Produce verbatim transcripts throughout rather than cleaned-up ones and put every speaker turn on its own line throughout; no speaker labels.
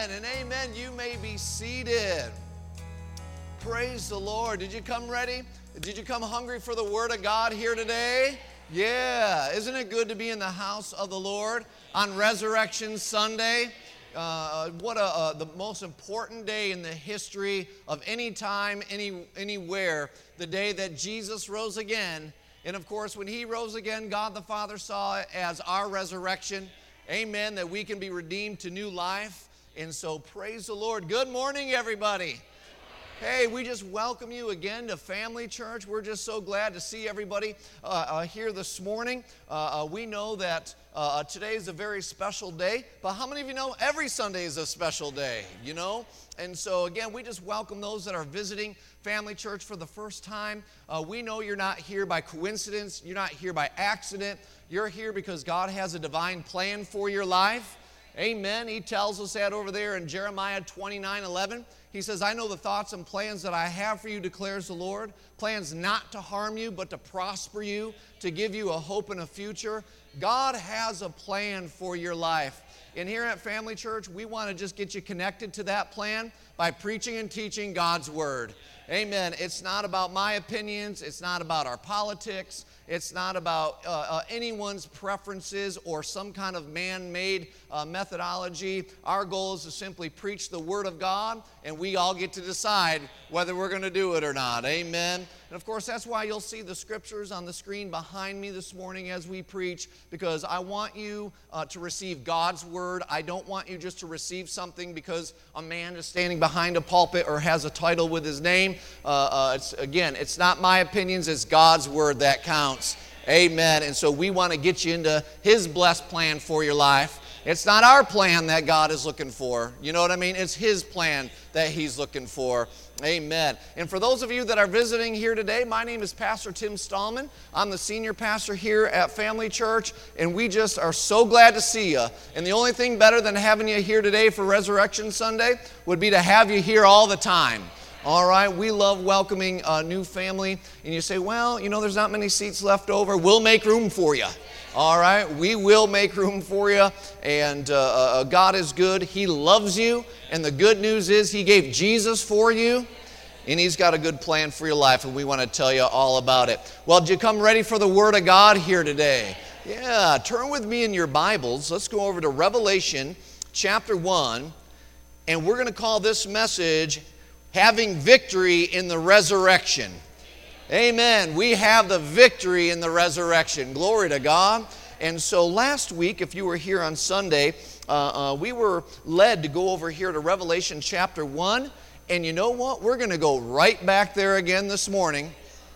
And amen, you may be seated. Praise the Lord. Did you come ready? Did you come hungry for the Word of God here today? Yeah, isn't it good to be in the house of the Lord on Resurrection Sunday? Uh, what a, uh, the most important day in the history of any time, any, anywhere, the day that Jesus rose again. And of course, when He rose again, God the Father saw it as our resurrection. Amen, that we can be redeemed to new life. And so praise the Lord. Good morning, everybody. Hey, we just welcome you again to Family Church. We're just so glad to see everybody uh, uh, here this morning. Uh, uh, we know that uh, today is a very special day, but how many of you know every Sunday is a special day, you know? And so again, we just welcome those that are visiting Family Church for the first time. Uh, we know you're not here by coincidence. You're not here by accident. You're here because God has a divine plan for your life. Amen. He tells us that over there in Jeremiah twenty-nine eleven. He says, I know the thoughts and plans that I have for you, declares the Lord. Plans not to harm you, but to prosper you, to give you a hope and a future. God has a plan for your life. And here at Family Church, we want to just get you connected to that plan by preaching and teaching God's Word. Amen. It's not about my opinions. It's not about our politics. It's not about uh, uh, anyone's preferences or some kind of man-made uh, methodology. Our goal is to simply preach the Word of God, and we all get to decide whether we're going to do it or not. Amen. And of course, that's why you'll see the scriptures on the screen behind me this morning as we preach, because I want you uh, to receive God's Word. I don't want you just to receive something because a man is standing behind a pulpit or has a title with his name. Uh, uh, it's, again, it's not my opinions, it's God's Word that counts. Amen. And so we want to get you into His blessed plan for your life. It's not our plan that God is looking for. You know what I mean? It's His plan that He's looking for. Amen. And for those of you that are visiting here today, my name is Pastor Tim Stallman. I'm the senior pastor here at Family Church, and we just are so glad to see you. And the only thing better than having you here today for Resurrection Sunday would be to have you here all the time. All right, we love welcoming a new family. And you say, well, you know, there's not many seats left over. We'll make room for you. All right, we will make room for you. And uh, uh, God is good. He loves you. And the good news is He gave Jesus for you. And He's got a good plan for your life. And we want to tell you all about it. Well, did you come ready for the Word of God here today? Yeah, turn with me in your Bibles. Let's go over to Revelation chapter one. And we're going to call this message, Having Victory in the Resurrection. Amen. We have the victory in the resurrection. Glory to God. And so last week, if you were here on Sunday, uh, uh, we were led to go over here to Revelation chapter one. And you know what? We're going to go right back there again this morning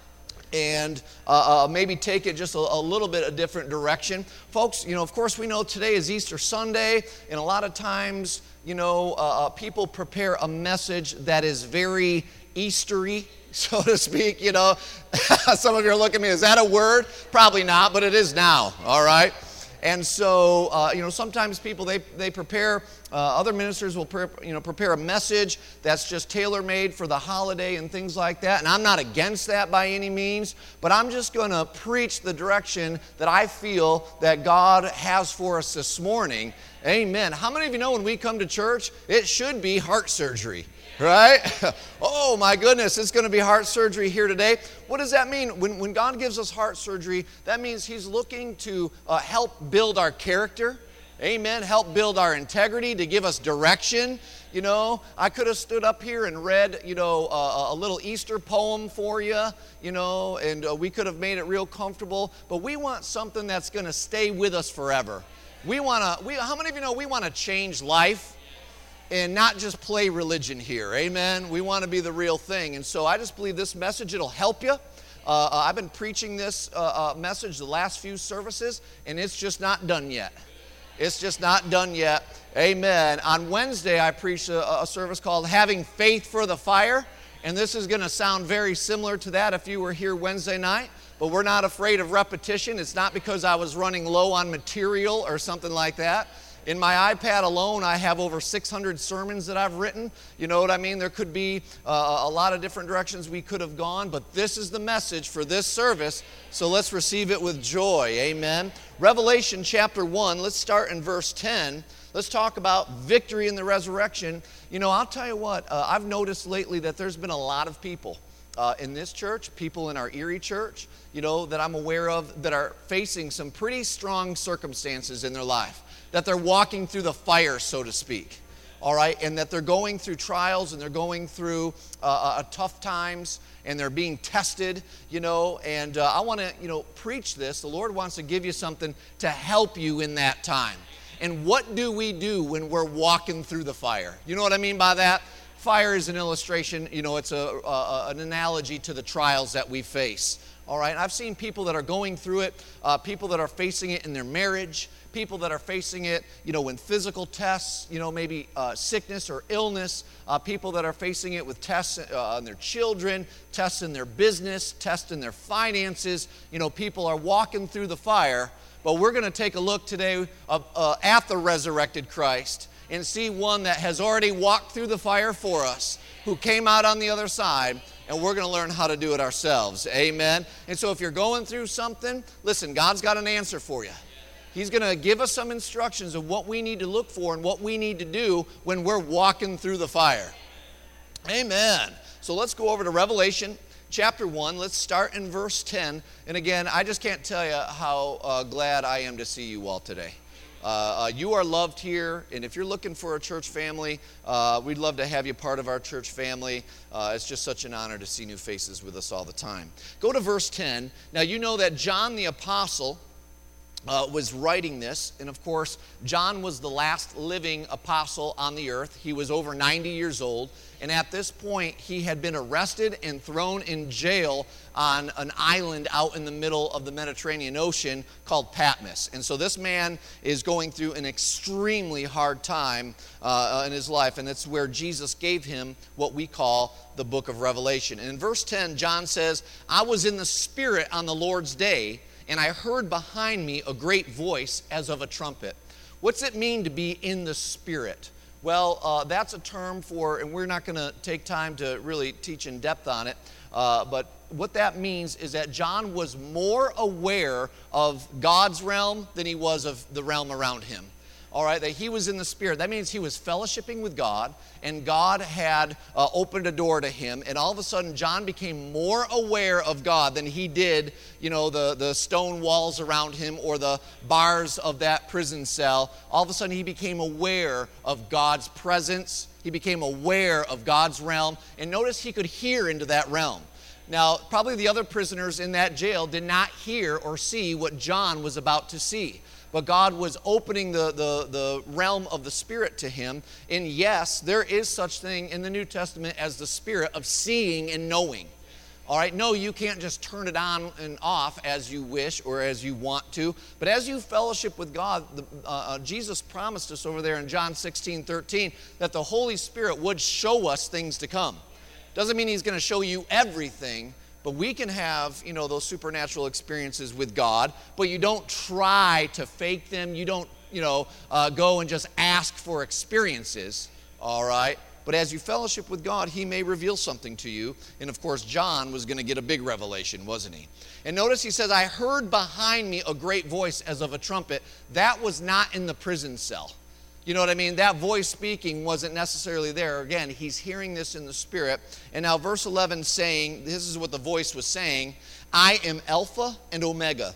and uh, uh, maybe take it just a, a little bit a different direction. Folks, you know, of course, we know today is Easter Sunday, and a lot of times, you know, uh, uh, people prepare a message that is very Eastery, so to speak, you know. Some of you are looking at me, is that a word? Probably not, but it is now, all right? And so, uh, you know, sometimes people, they, they prepare, uh, other ministers will, pre- you know, prepare a message that's just tailor-made for the holiday and things like that. And I'm not against that by any means, but I'm just going to preach the direction that I feel that God has for us this morning. Amen. How many of you know when we come to church, it should be heart surgery? Right? Oh my goodness, it's going to be heart surgery here today. What does that mean? When, when God gives us heart surgery, that means He's looking to uh, help build our character. Amen. Help build our integrity, to give us direction. You know, I could have stood up here and read, you know, uh, a little Easter poem for you, you know, and uh, we could have made it real comfortable. But we want something that's going to stay with us forever. We want to, we, how many of you know we want to change life? And not just play religion here, amen? We want to be the real thing. And so I just believe this message, it'll help you. Uh, uh, I've been preaching this uh, uh, message the last few services, and it's just not done yet. It's just not done yet, amen. On Wednesday, I preached a, a service called Having Faith for the Fire, and this is going to sound very similar to that if you were here Wednesday night. But we're not afraid of repetition. It's not because I was running low on material or something like that. In my iPad alone, I have over six hundred sermons that I've written. You know what I mean? There could be uh, a lot of different directions we could have gone, but this is the message for this service, so let's receive it with joy. Amen. Revelation chapter one, let's start in verse ten. Let's talk about victory in the resurrection. You know, I'll tell you what, uh, I've noticed lately that there's been a lot of people uh, in this church, people in our Erie church, you know, that I'm aware of that are facing some pretty strong circumstances in their life, that they're walking through the fire, so to speak, all right, and that they're going through trials and they're going through uh, uh, tough times and they're being tested, you know, and uh, I want to, you know, preach this. The Lord wants to give you something to help you in that time. And what do we do when we're walking through the fire? You know what I mean by that? Fire is an illustration, you know, it's a, a, an analogy to the trials that we face. All right, I've seen people that are going through it, uh, people that are facing it in their marriage, people that are facing it, you know, in physical tests, you know, maybe uh, sickness or illness, uh, people that are facing it with tests uh, on their children, tests in their business, tests in their finances. You know, people are walking through the fire. But we're going to take a look today uh, uh, at the resurrected Christ and see one that has already walked through the fire for us, who came out on the other side, and we're going to learn how to do it ourselves. Amen. And so if you're going through something, listen, God's got an answer for you. He's going to give us some instructions of what we need to look for and what we need to do when we're walking through the fire. Amen. So let's go over to Revelation chapter one. Let's start in verse ten. And again, I just can't tell you how uh, glad I am to see you all today. Uh, uh, you are loved here, and if you're looking for a church family, uh, we'd love to have you part of our church family. Uh, it's just such an honor to see new faces with us all the time. Go to verse ten. Now, you know that John the Apostle Uh, was writing this, and of course John was the last living apostle on the earth. He was over ninety years old, and at this point he had been arrested and thrown in jail on an island out in the middle of the Mediterranean Ocean called Patmos. And so this man is going through an extremely hard time uh, in his life, and that's where Jesus gave him what we call the book of Revelation. And in verse ten, John says, "I was in the Spirit on the Lord's day, and I heard behind me a great voice as of a trumpet." What's it mean to be in the Spirit? Well, uh, that's a term for, and we're not going to take time to really teach in depth on it, uh, but what that means is that John was more aware of God's realm than he was of the realm around him. All right, that he was in the Spirit. That means he was fellowshipping with God, and God had uh, opened a door to him, and all of a sudden John became more aware of God than he did, you know, the, the stone walls around him or the bars of that prison cell. All of a sudden he became aware of God's presence. He became aware of God's realm, and notice he could hear into that realm. Now, probably the other prisoners in that jail did not hear or see what John was about to see. But God was opening the, the, the realm of the Spirit to him. And yes, there is such thing in the New Testament as the spirit of seeing and knowing. All right, no, you can't just turn it on and off as you wish or as you want to. But as you fellowship with God, the, uh, Jesus promised us over there in John sixteen thirteen that the Holy Spirit would show us things to come. Doesn't mean he's going to show you everything, but we can have, you know, those supernatural experiences with God, but you don't try to fake them. You don't, you know, uh, go and just ask for experiences, all right? But as you fellowship with God, he may reveal something to you. And of course, John was going to get a big revelation, wasn't he? And notice he says, "I heard behind me a great voice as of a trumpet." That was not in the prison cell. You know what I mean? That voice speaking wasn't necessarily there. Again, he's hearing this in the Spirit. And now verse eleven saying, this is what the voice was saying, "I am Alpha and Omega,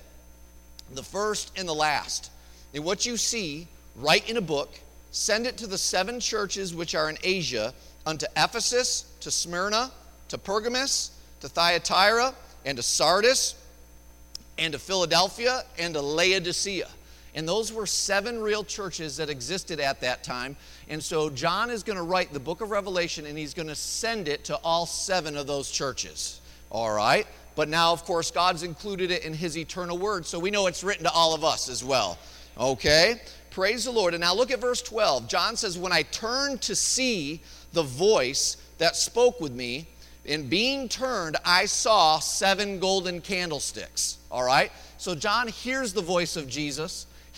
the first and the last. And what you see, write in a book, send it to the seven churches which are in Asia, unto Ephesus, to Smyrna, to Pergamos, to Thyatira, and to Sardis, and to Philadelphia, and to Laodicea." And those were seven real churches that existed at that time. And so John is going to write the book of Revelation, and he's going to send it to all seven of those churches. All right? But now, of course, God's included it in his eternal word, so we know it's written to all of us as well. Okay? Praise the Lord. And now look at verse twelve. John says, "When I turned to see the voice that spoke with me, in being turned, I saw seven golden candlesticks." All right? So John hears the voice of Jesus.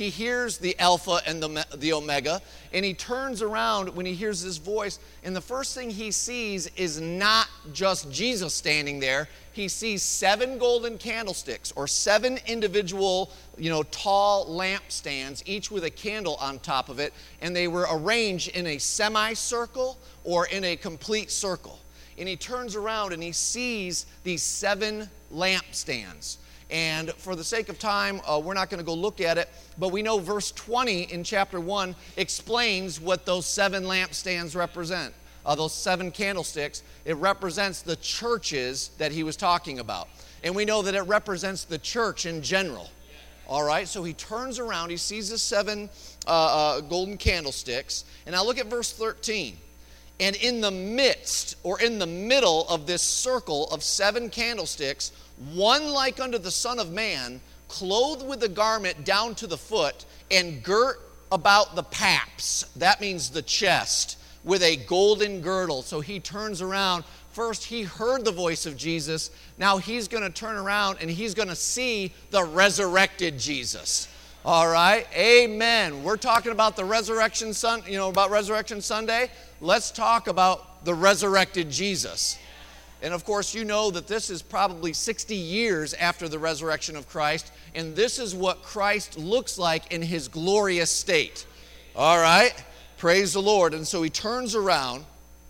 he hears the Alpha and the, the Omega, and he turns around when he hears this voice, and the first thing he sees is not just Jesus standing there. He sees seven golden candlesticks, or seven individual, you know, tall lampstands, each with a candle on top of it, and they were arranged in a semicircle or in a complete circle. And he turns around and he sees these seven lampstands. And for the sake of time, uh, we're not going to go look at it, but we know verse twenty in chapter one explains what those seven lampstands represent. Uh, those seven candlesticks, it represents the churches that he was talking about. And we know that it represents the church in general. All right, so he turns around, he sees the seven uh, uh, golden candlesticks. And now look at verse thirteen. And in the midst, or in the middle of this circle of seven candlesticks, one like unto the Son of Man, clothed with a garment down to the foot, and girt about the paps, that means the chest, with a golden girdle. So he turns around. First, he heard the voice of Jesus. Now he's going to turn around and he's going to see the resurrected Jesus. All right, amen. We're talking about the resurrection sun, you know, about Resurrection Sunday. Let's talk about the resurrected Jesus. And of course, you know that this is probably sixty years after the resurrection of Christ, and this is what Christ looks like in his glorious state. All right, praise the Lord. And so he turns around.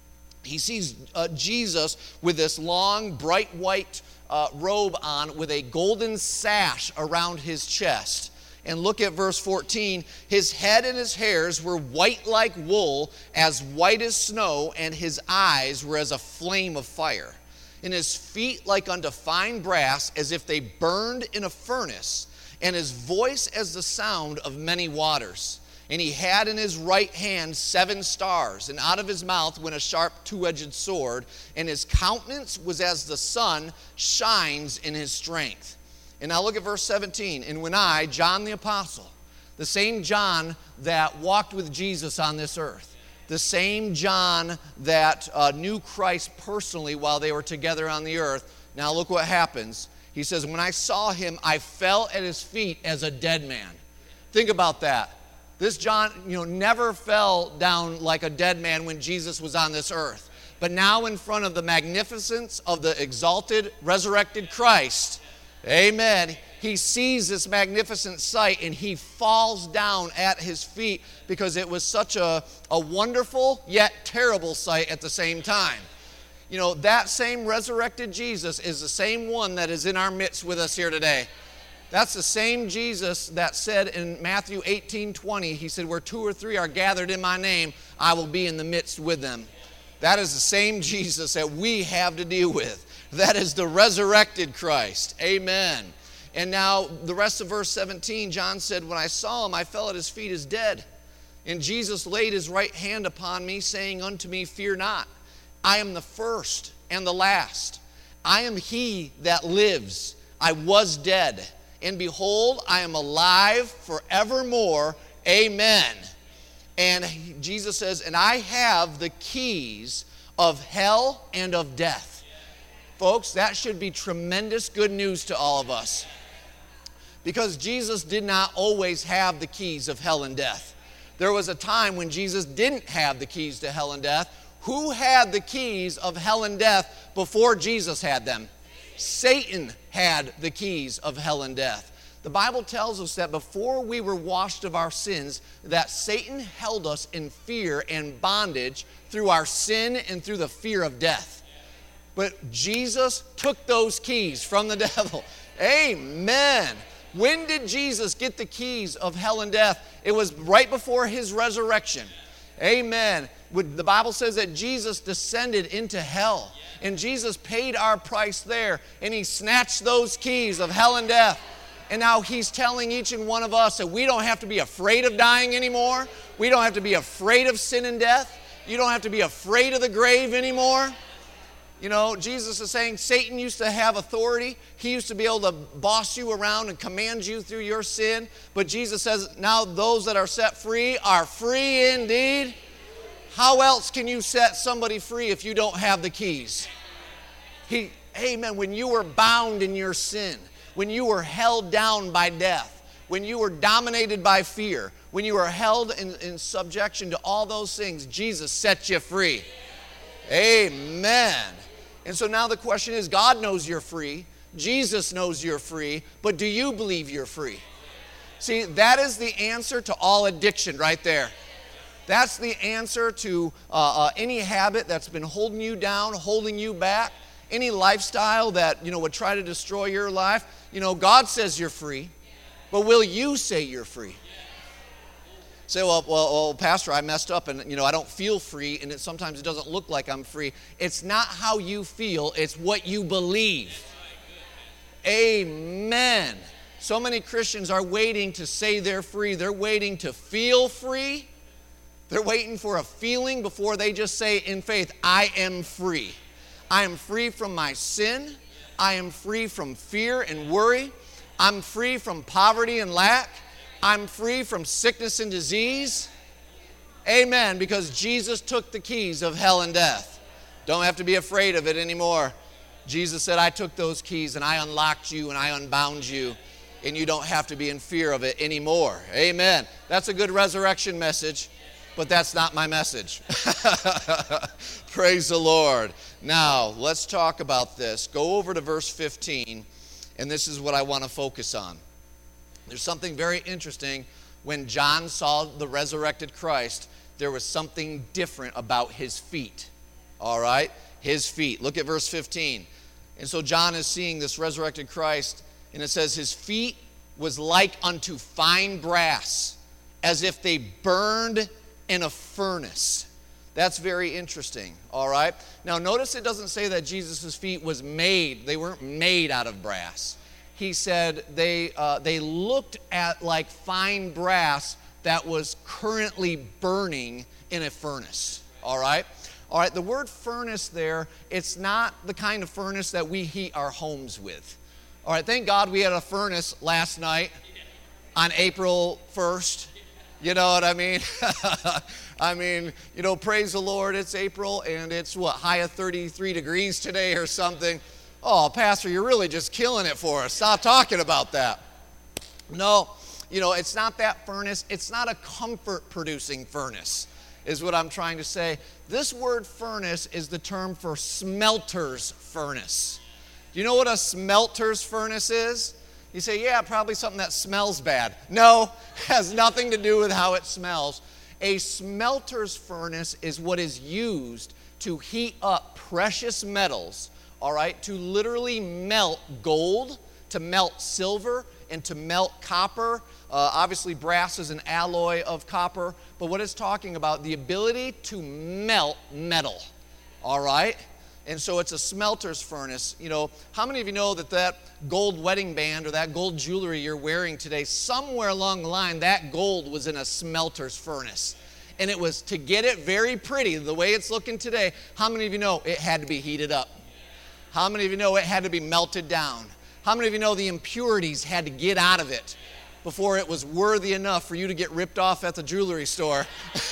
He sees uh, Jesus with this long, bright white uh, robe on with a golden sash around his chest. And look at verse fourteen. His head and his hairs were white like wool, as white as snow, and his eyes were as a flame of fire. And his feet like unto fine brass, as if they burned in a furnace, and his voice as the sound of many waters. And he had in his right hand seven stars, and out of his mouth went a sharp two-edged sword, and his countenance was as the sun shines in his strength. And now look at verse seventeen. And when I, John the Apostle, the same John that walked with Jesus on this earth, the same John that uh, knew Christ personally while they were together on the earth, now look what happens. He says, when I saw him, I fell at his feet as a dead man. Think about that. This John, you know, never fell down like a dead man when Jesus was on this earth. But now in front of the magnificence of the exalted, resurrected Christ, amen, he sees this magnificent sight and he falls down at his feet because it was such a, a wonderful yet terrible sight at the same time. You know, that same resurrected Jesus is the same one that is in our midst with us here today. That's the same Jesus that said in Matthew eighteen twenty, he said, where two or three are gathered in my name, I will be in the midst with them. That is the same Jesus that we have to deal with. That is the resurrected Christ. Amen. And now the rest of verse seventeen, John said, when I saw him, I fell at his feet as dead. And Jesus laid his right hand upon me, saying unto me, fear not. I am the first and the last. I am he that lives. I was dead. And behold, I am alive forevermore. Amen. And Jesus says, and I have the keys of hell and of death. Folks, that should be tremendous good news to all of us. Because Jesus did not always have the keys of hell and death. There was a time when Jesus didn't have the keys to hell and death. Who had the keys of hell and death before Jesus had them? Satan had the keys of hell and death. The Bible tells us that before we were washed of our sins, that Satan held us in fear and bondage through our sin and through the fear of death. But Jesus took those keys from the devil. Amen. When did Jesus get the keys of hell and death? It was right before his resurrection. Amen. The Bible says that Jesus descended into hell, and Jesus paid our price there, and he snatched those keys of hell and death. And now he's telling each and one of us that we don't have to be afraid of dying anymore. We don't have to be afraid of sin and death. You don't have to be afraid of the grave anymore. You know, Jesus is saying Satan used to have authority. He used to be able to boss you around and command you through your sin. But Jesus says now those that are set free are free indeed. How else can you set somebody free if you don't have the keys? He, amen, when you were bound in your sin, when you were held down by death, when you were dominated by fear, when you were held in, in subjection to all those things, Jesus set you free. Amen. And so now the question is, God knows you're free. Jesus knows you're free. But do you believe you're free? See, that is the answer to all addiction right there. That's the answer to uh, uh, any habit that's been holding you down, holding you back, any lifestyle that, you know, would try to destroy your life. You know, God says you're free, but will you say you're free? Say, well, well, well, Pastor, I messed up and, you know, I don't feel free, and it, sometimes it doesn't look like I'm free. It's not how you feel, it's what you believe. Amen. So many Christians are waiting to say they're free. They're waiting to feel free. They're waiting for a feeling before they just say in faith, I am free. I am free from my sin. I am free from fear and worry. I'm free from poverty and lack. I'm free from sickness and disease. Amen, because Jesus took the keys of hell and death. Don't have to be afraid of it anymore. Jesus said, I took those keys and I unlocked you and I unbound you, and you don't have to be in fear of it anymore. Amen. That's a good resurrection message, but that's not my message. Praise the Lord. Now, let's talk about this. Go over to verse fifteen, and this is what I want to focus on. There's something very interesting. When John saw the resurrected Christ, there was something different about his feet. All right? His feet. Look at verse fifteen. And so John is seeing this resurrected Christ, and it says, his feet was like unto fine brass, as if they burned in a furnace. That's very interesting, all right? Now, notice it doesn't say that Jesus' feet was made. They weren't made out of brass. He said they, uh, they looked at like fine brass that was currently burning in a furnace, all right? All right, the word furnace there, it's not the kind of furnace that we heat our homes with. All right, thank God we had a furnace last night on April first. You know what I mean? I mean, you know, praise the Lord, it's April, and it's, what, high of thirty-three degrees today or something. Oh, Pastor, you're really just killing it for us. Stop talking about that. No, you know, it's not that furnace. It's not a comfort-producing furnace, is what I'm trying to say. This word furnace is the term for smelter's furnace. Do you know what a smelter's furnace is? You say, yeah, probably something that smells bad. No, has nothing to do with how it smells. A smelter's furnace is what is used to heat up precious metals, all right, to literally melt gold, to melt silver, and to melt copper. Uh, obviously, brass is an alloy of copper, but what it's talking about, the ability to melt metal, all right? And so it's a smelter's furnace. You know, how many of you know that that gold wedding band or that gold jewelry you're wearing today, somewhere along the line, that gold was in a smelter's furnace? And it was, to get it very pretty, the way it's looking today, how many of you know it had to be heated up? How many of you know it had to be melted down? How many of you know the impurities had to get out of it before it was worthy enough for you to get ripped off at the jewelry store?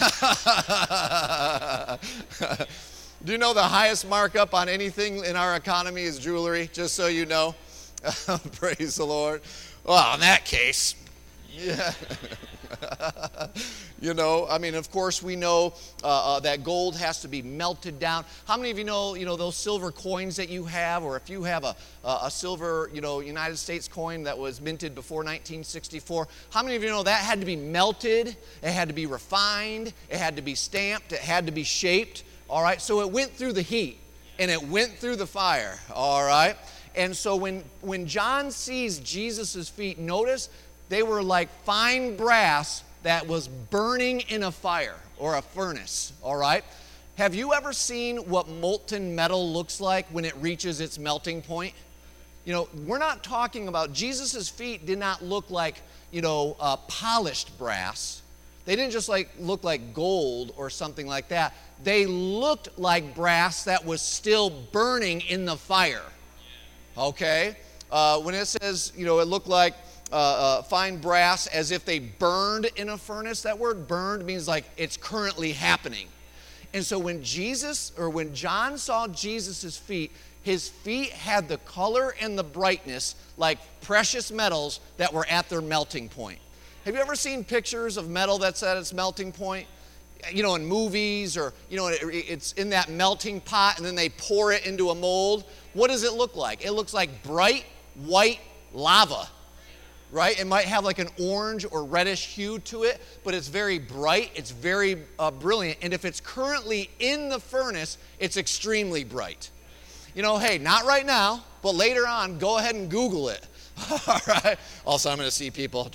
Do you know the highest markup on anything in our economy is jewelry, just so you know? Praise the Lord. Well, in that case, yeah. You know, I mean, of course, we know uh, uh, that gold has to be melted down. How many of you know, you know, those silver coins that you have, or if you have a, a silver, you know, United States coin that was minted before nineteen sixty-four, how many of you know that had to be melted, it had to be refined, it had to be stamped, it had to be shaped, all right? So it went through the heat, and it went through the fire, all right? And so when, when John sees Jesus' feet, notice they were like fine brass that was burning in a fire or a furnace, all right? Have you ever seen what molten metal looks like when it reaches its melting point? You know, we're not talking about, Jesus' feet did not look like, you know, uh, polished brass. They didn't just like look like gold or something like that. They looked like brass that was still burning in the fire, okay? Uh, when it says, you know, it looked like Uh, uh, fine brass as if they burned in a furnace. That word burned means like it's currently happening. And so when Jesus, or when John saw Jesus' feet, his feet had the color and the brightness like precious metals that were at their melting point. Have you ever seen pictures of metal that's at its melting point? You know, in movies, or, you know, it, it's in that melting pot and then they pour it into a mold. What does it look like? It looks like bright white lava, right? It might have like an orange or reddish hue to it, but it's very bright, it's very uh, brilliant. And if it's currently in the furnace, it's extremely bright. You know, hey, not right now, but later on, go ahead and Google it. All right? Also, I'm going to see people.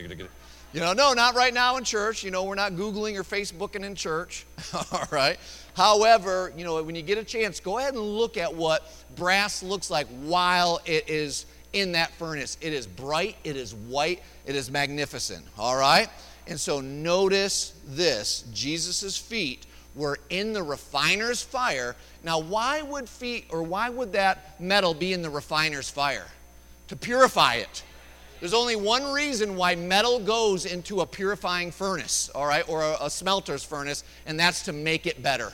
You know, no, not right now in church. You know, we're not Googling or Facebooking in church. All right? However, you know, when you get a chance, go ahead and look at what brass looks like while it is in that furnace. It is bright, it is white, it is magnificent. All right? And so notice this. Jesus' feet were in the refiner's fire. Now, why would feet, or why would that metal be in the refiner's fire? To purify it. There's only one reason why metal goes into a purifying furnace, all right, or a, a smelter's furnace, and that's to make it better.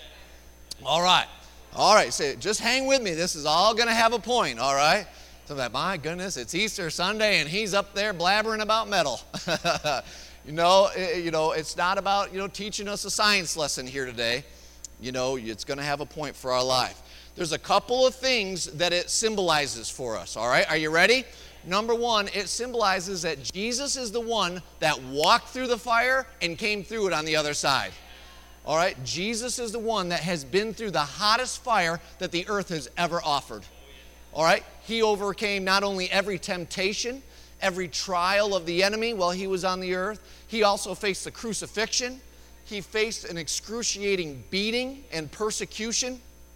All right. All right, so just hang with me. This is all going to have a point, all right? So that, my goodness, it's Easter Sunday, and he's up there blabbering about metal. You know, it, you know, it's not about, you know, teaching us a science lesson here today. You know, it's going to have a point for our life. There's a couple of things that it symbolizes for us, all right? Are you ready? Number one, it symbolizes that Jesus is the one that walked through the fire and came through it on the other side. All right? Jesus is the one that has been through the hottest fire that the earth has ever offered. All right? He overcame not only every temptation, every trial of the enemy while he was on the earth, he also faced the crucifixion. He faced an excruciating beating and persecution.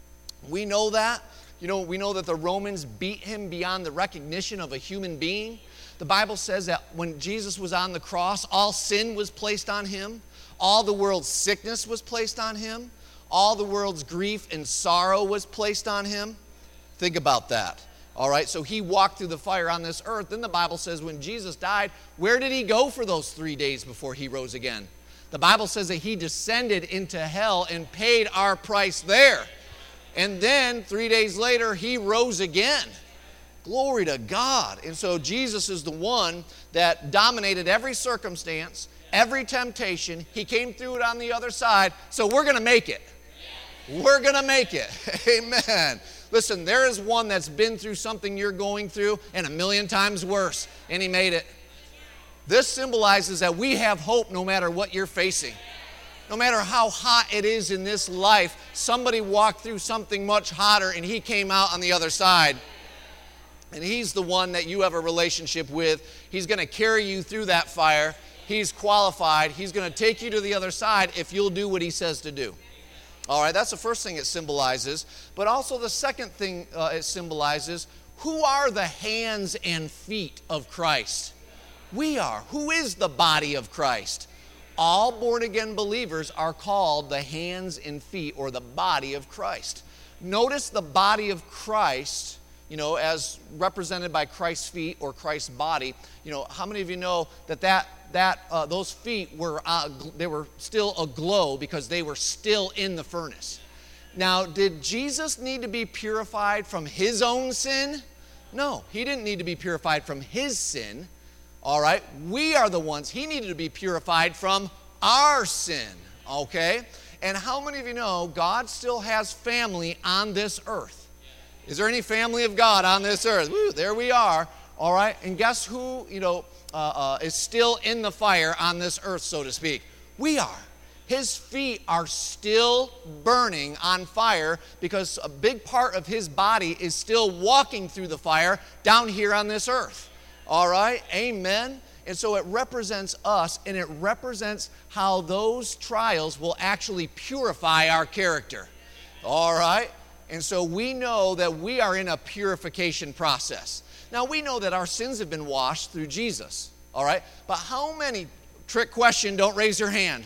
We know that. You know, we know that the Romans beat him beyond the recognition of a human being. The Bible says that when Jesus was on the cross, all sin was placed on him. All the world's sickness was placed on him. All the world's grief and sorrow was placed on him. Think about that. All right, so he walked through the fire on this earth. Then the Bible says when Jesus died, where did he go for those three days before he rose again? The Bible says that he descended into hell and paid our price there. And then three days later, he rose again. Glory to God. And so Jesus is the one that dominated every circumstance, every temptation. He came through it on the other side. So we're going to make it. We're going to make it. Amen. Listen, there is one that's been through something you're going through and a million times worse, and he made it. This symbolizes that we have hope no matter what you're facing. No matter how hot it is in this life, somebody walked through something much hotter and he came out on the other side. And he's the one that you have a relationship with. He's going to carry you through that fire. He's qualified. He's going to take you to the other side if you'll do what he says to do. All right, that's the first thing it symbolizes. But also the second thing uh, it symbolizes, who are the hands and feet of Christ? We are. Who is the body of Christ? All born-again believers are called the hands and feet, or the body of Christ. Notice the body of Christ, you know, as represented by Christ's feet or Christ's body. You know, how many of you know that that, that uh, those feet were uh, they were still aglow because they were still in the furnace? Now, did Jesus need to be purified from his own sin? No, he didn't need to be purified from his sin. All right, we are the ones. He needed to be purified from our sin, okay? And how many of you know God still has family on this earth? Is there any family of God on this earth? Woo, there we are, all right? And guess who, you know, uh, uh, is still in the fire on this earth, so to speak? We are. His feet are still burning on fire because a big part of his body is still walking through the fire down here on this earth. All right, amen. And so it represents us, and it represents how those trials will actually purify our character. All right, and so we know that we are in a purification process. Now, we know that our sins have been washed through Jesus. All right, but how many, trick question, don't raise your hand.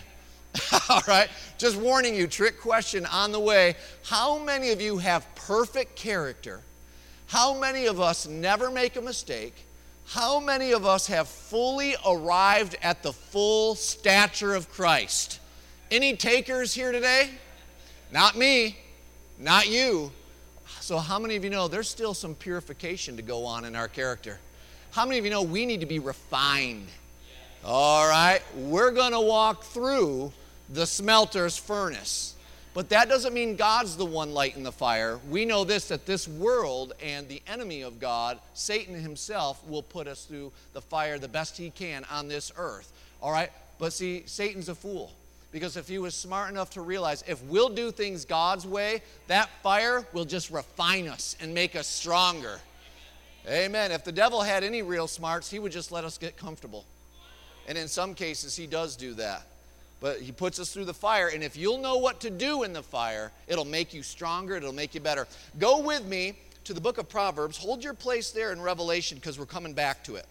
All right, just warning you, trick question on the way. How many of you have perfect character? How many of us never make a mistake? How many of us have fully arrived at the full stature of Christ? Any takers here today? Not me, not you. So how many of you know there's still some purification to go on in our character? How many of you know we need to be refined? All right, we're going to walk through the smelter's furnace. But that doesn't mean God's the one lighting the fire. We know this, that this world and the enemy of God, Satan himself, will put us through the fire the best he can on this earth. All right? But see, Satan's a fool. Because if he was smart enough to realize if we'll do things God's way, that fire will just refine us and make us stronger. Amen. If the devil had any real smarts, he would just let us get comfortable. And in some cases, he does do that. But he puts us through the fire, and if you'll know what to do in the fire, it'll make you stronger, it'll make you better. Go with me to the book of Proverbs. Hold your place there in Revelation because we're coming back to it.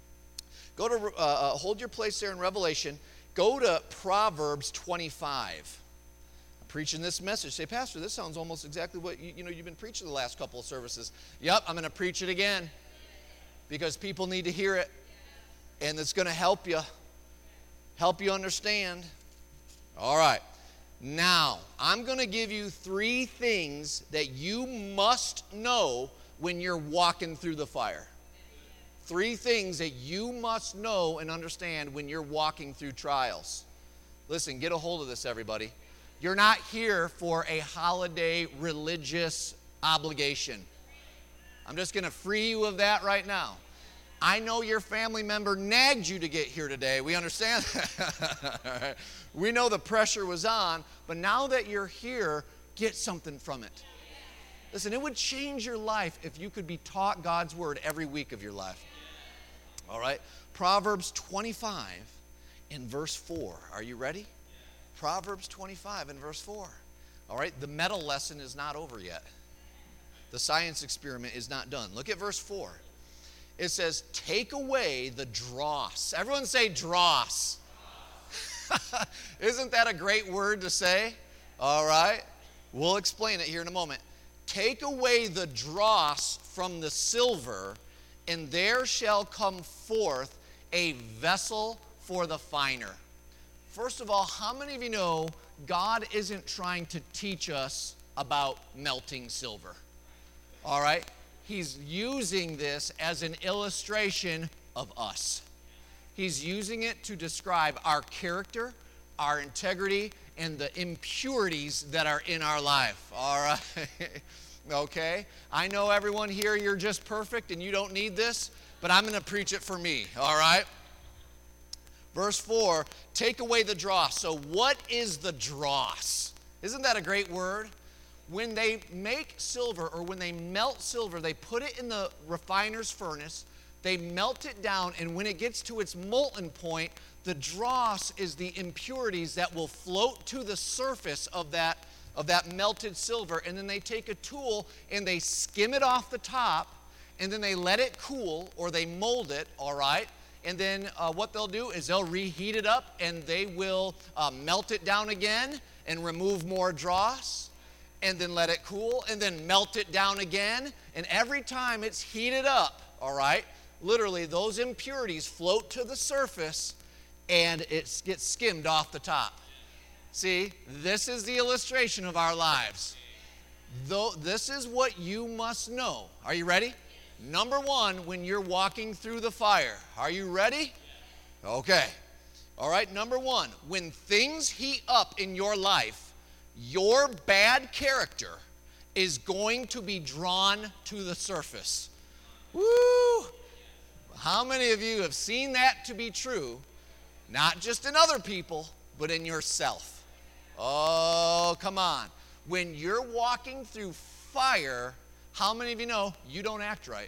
Go to, uh, uh, hold your place there in Revelation. Go to Proverbs twenty-five. I'm preaching this message. Say, Pastor, this sounds almost exactly what you, you know, you've been preaching the last couple of services. Yep, I'm going to preach it again because people need to hear it, and it's going to help you, help you understand. All right. Now, I'm going to give you three things that you must know when you're walking through the fire. Three things that you must know and understand when you're walking through trials. Listen, get a hold of this, everybody. You're not here for a holiday religious obligation. I'm just going to free you of that right now. I know your family member nagged you to get here today. We understand that. We know the pressure was on, but now that you're here, get something from it. Listen, it would change your life if you could be taught God's word every week of your life. All right? Proverbs twenty-five in verse four. Are you ready? Proverbs twenty-five in verse four. All right? The metal lesson is not over yet. The science experiment is not done. Look at verse four. It says, take away the dross. Everyone say dross. Isn't that a great word to say? All right. We'll explain it here in a moment. Take away the dross from the silver, and there shall come forth a vessel for the finer. First of all, how many of you know God isn't trying to teach us about melting silver? All right? He's using this as an illustration of us. He's using it to describe our character, our integrity, and the impurities that are in our life. All right? Okay? I know everyone here, you're just perfect and you don't need this, but I'm going to preach it for me. All right? Verse four, take away the dross. So what is the dross? Isn't that a great word? When they make silver, or when they melt silver, they put it in the refiner's furnace, they melt it down, and when it gets to its molten point, the dross is the impurities that will float to the surface of that, of that melted silver, and then they take a tool and they skim it off the top, and then they let it cool, or they mold it, all right? And then uh, what they'll do is they'll reheat it up, and they will uh, melt it down again and remove more dross, and then let it cool, and then melt it down again. And every time it's heated up, all right, literally those impurities float to the surface, and it gets skimmed off the top. See, this is the illustration of our lives. Though this is what you must know. Are you ready? Number one, when you're walking through the fire. Are you ready? Okay. All right, number one, when things heat up in your life, your bad character is going to be drawn to the surface. Woo! How many of you have seen that to be true, not just in other people, but in yourself? Oh, come on. When you're walking through fire, how many of you know you don't act right?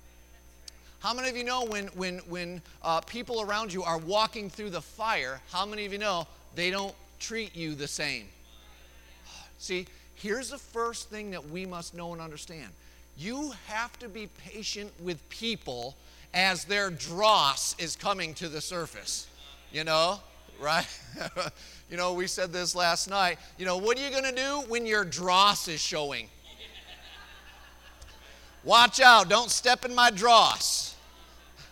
How many of you know when, when, when uh, people around you are walking through the fire, how many of you know they don't treat you the same? See, here's the first thing that we must know and understand. You have to be patient with people as their dross is coming to the surface. You know, right? You know, we said this last night. You know, what are you going to do when your dross is showing? Watch out, don't step in my dross.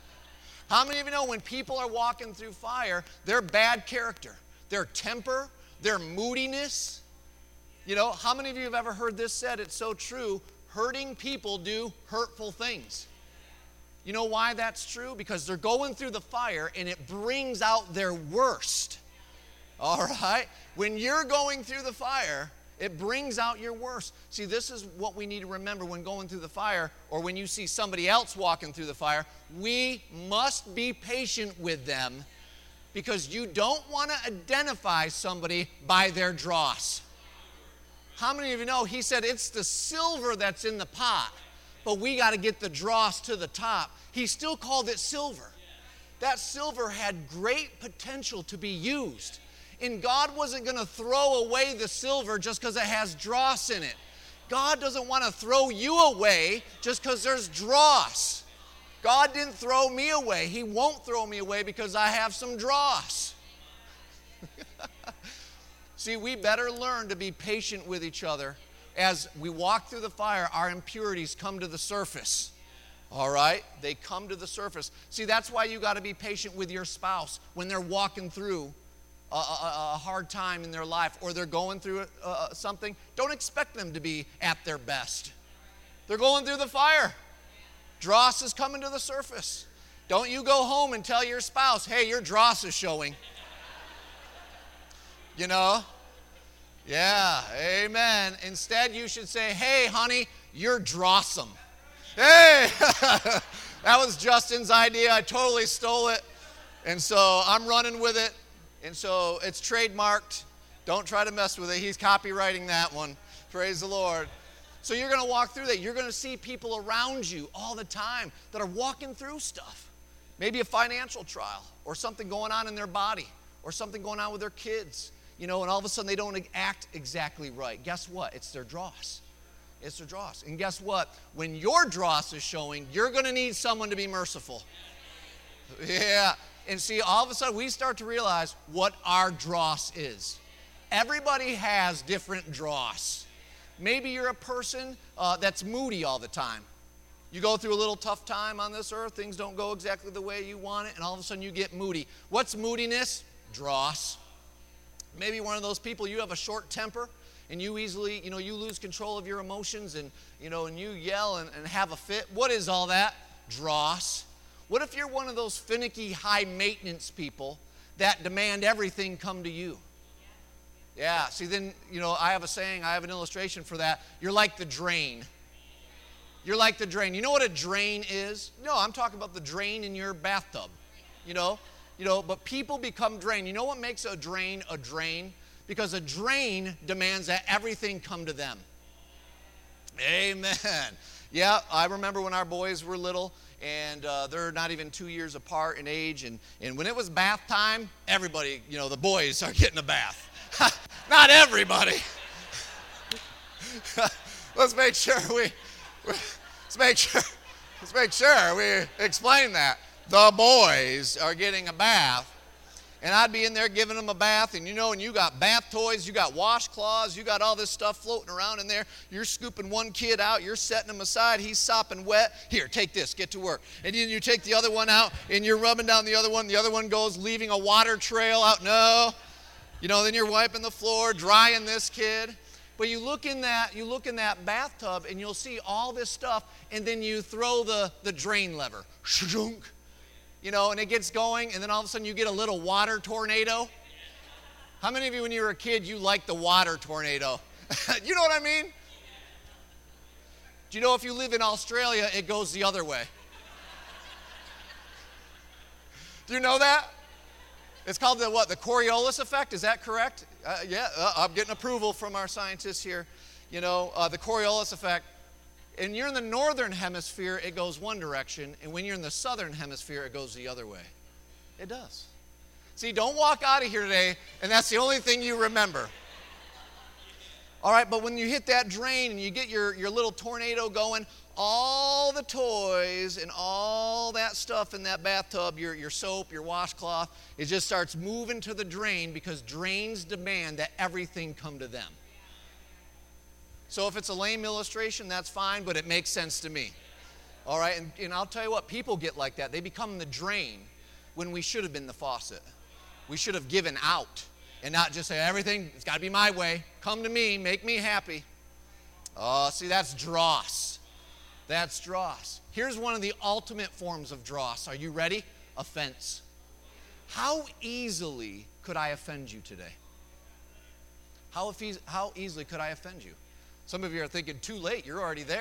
How many of you know when people are walking through fire, their bad character, their temper, their moodiness. You know, how many of you have ever heard this said? It's so true. Hurting people do hurtful things. You know why that's true? Because they're going through the fire and it brings out their worst. All right? When you're going through the fire, it brings out your worst. See, this is what we need to remember when going through the fire, or when you see somebody else walking through the fire. We must be patient with them, because you don't want to identify somebody by their dross. How many of you know he said it's the silver that's in the pot, but we got to get the dross to the top. He still called it silver. That silver had great potential to be used. And God wasn't going to throw away the silver just because it has dross in it. God doesn't want to throw you away just because there's dross. God didn't throw me away. He won't throw me away because I have some dross. See, we better learn to be patient with each other. As we walk through the fire, our impurities come to the surface. All right? They come to the surface. See, that's why you got to be patient with your spouse when they're walking through a, a, a hard time in their life, or they're going through uh, something. Don't expect them to be at their best. They're going through the fire. Dross is coming to the surface. Don't you go home and tell your spouse, hey, your dross is showing. You know? Yeah, amen. Instead, you should say, hey, honey, you're drossome. Hey, that was Justin's idea. I totally stole it. And so I'm running with it. And so it's trademarked. Don't try to mess with it. He's copywriting that one. Praise the Lord. So you're going to walk through that. You're going to see people around you all the time that are walking through stuff. Maybe a financial trial, or something going on in their body, or something going on with their kids. You know, and all of a sudden they don't act exactly right. Guess what? It's their dross. It's their dross. And guess what? When your dross is showing, you're going to need someone to be merciful. Yeah. And see, all of a sudden we start to realize what our dross is. Everybody has different dross. Maybe you're a person uh, that's moody all the time. You go through a little tough time on this earth. Things don't go exactly the way you want it. And all of a sudden you get moody. What's moodiness? Dross. Maybe one of those people, you have a short temper, and you easily, you know, you lose control of your emotions, and, you know, and you yell and, and have a fit. What is all that? Dross. What if you're one of those finicky, high-maintenance people that demand everything come to you? Yeah, see, then, you know, I have a saying, I have an illustration for that. You're like the drain. You're like the drain. You know what a drain is? No, I'm talking about the drain in your bathtub, you know? You know, but people become drained. You know what makes a drain a drain? Because a drain demands that everything come to them. Amen. Yeah, I remember when our boys were little, and uh, they're not even two years apart in age, and, and when it was bath time, everybody, you know, the boys are getting a bath. Not everybody. Let's make sure we, let's make sure, let's make sure we explain that. The boys are getting a bath, and I'd be in there giving them a bath, and you know, and you got bath toys, you got washcloths, you got all this stuff floating around in there. You're scooping one kid out, you're setting him aside, he's sopping wet. Here, take this, get to work. And then you take the other one out, and you're rubbing down the other one. The other one goes, leaving a water trail out. No, you know, then you're wiping the floor, drying this kid. But you look in that, you look in that bathtub, and you'll see all this stuff, and then you throw the, the drain lever. Shunk. You know, and it gets going, and then all of a sudden you get a little water tornado. How many of you, when you were a kid, you liked the water tornado? You know what I mean? Do you know if you live in Australia, it goes the other way? Do you know that? It's called the what? The Coriolis effect, is that correct? Uh, yeah, uh, I'm getting approval from our scientists here. You know, uh, the Coriolis effect. And you're in the northern hemisphere, it goes one direction. And when you're in the southern hemisphere, it goes the other way. It does. See, don't walk out of here today, and that's the only thing you remember. All right, but when you hit that drain and you get your, your little tornado going, all the toys and all that stuff in that bathtub, your, your soap, your washcloth, it just starts moving to the drain, because drains demand that everything come to them. So if it's a lame illustration, that's fine, but it makes sense to me. All right, and, and I'll tell you what, people get like that. They become the drain when we should have been the faucet. We should have given out. And not just say, everything, it's got to be my way. Come to me, make me happy. Oh, see, that's dross. That's dross. Here's one of the ultimate forms of dross. Are you ready? Offense. How easily could I offend you today? How, eas- how easily could I offend you? Some of you are thinking, too late, you're already there.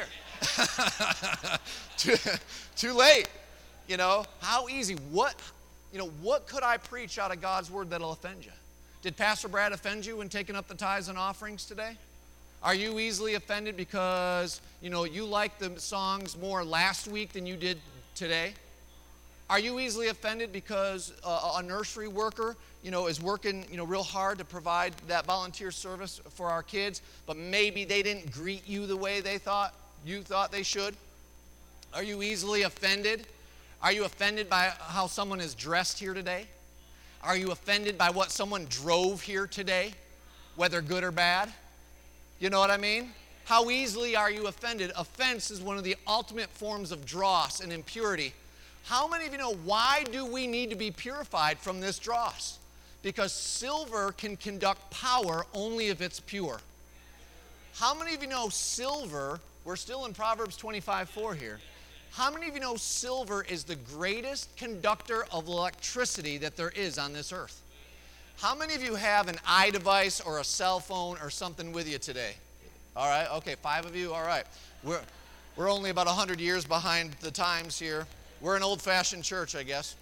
too, too late. You know, how easy, what, you know, what could I preach out of God's word that'll offend you? Did Pastor Brad offend you when taking up the tithes and offerings today? Are you easily offended because, you know, you liked the songs more last week than you did today? Are you easily offended because uh, a nursery worker, you know, is working, you know, real hard to provide that volunteer service for our kids, but maybe they didn't greet you the way they thought you thought they should? Are you easily offended? Are you offended by how someone is dressed here today? Are you offended by what someone drove here today, whether good or bad? You know what I mean? How easily are you offended? Offense is one of the ultimate forms of dross and impurity. How many of you know why do we need to be purified from this dross? Because silver can conduct power only if it's pure. How many of you know silver, we're still in Proverbs twenty-five four here. How many of you know silver is the greatest conductor of electricity that there is on this earth? How many of you have an iDevice or a cell phone or something with you today? All right, okay, five of you, all right. We're, we're only about one hundred years behind the times here. We're an old-fashioned church, I guess.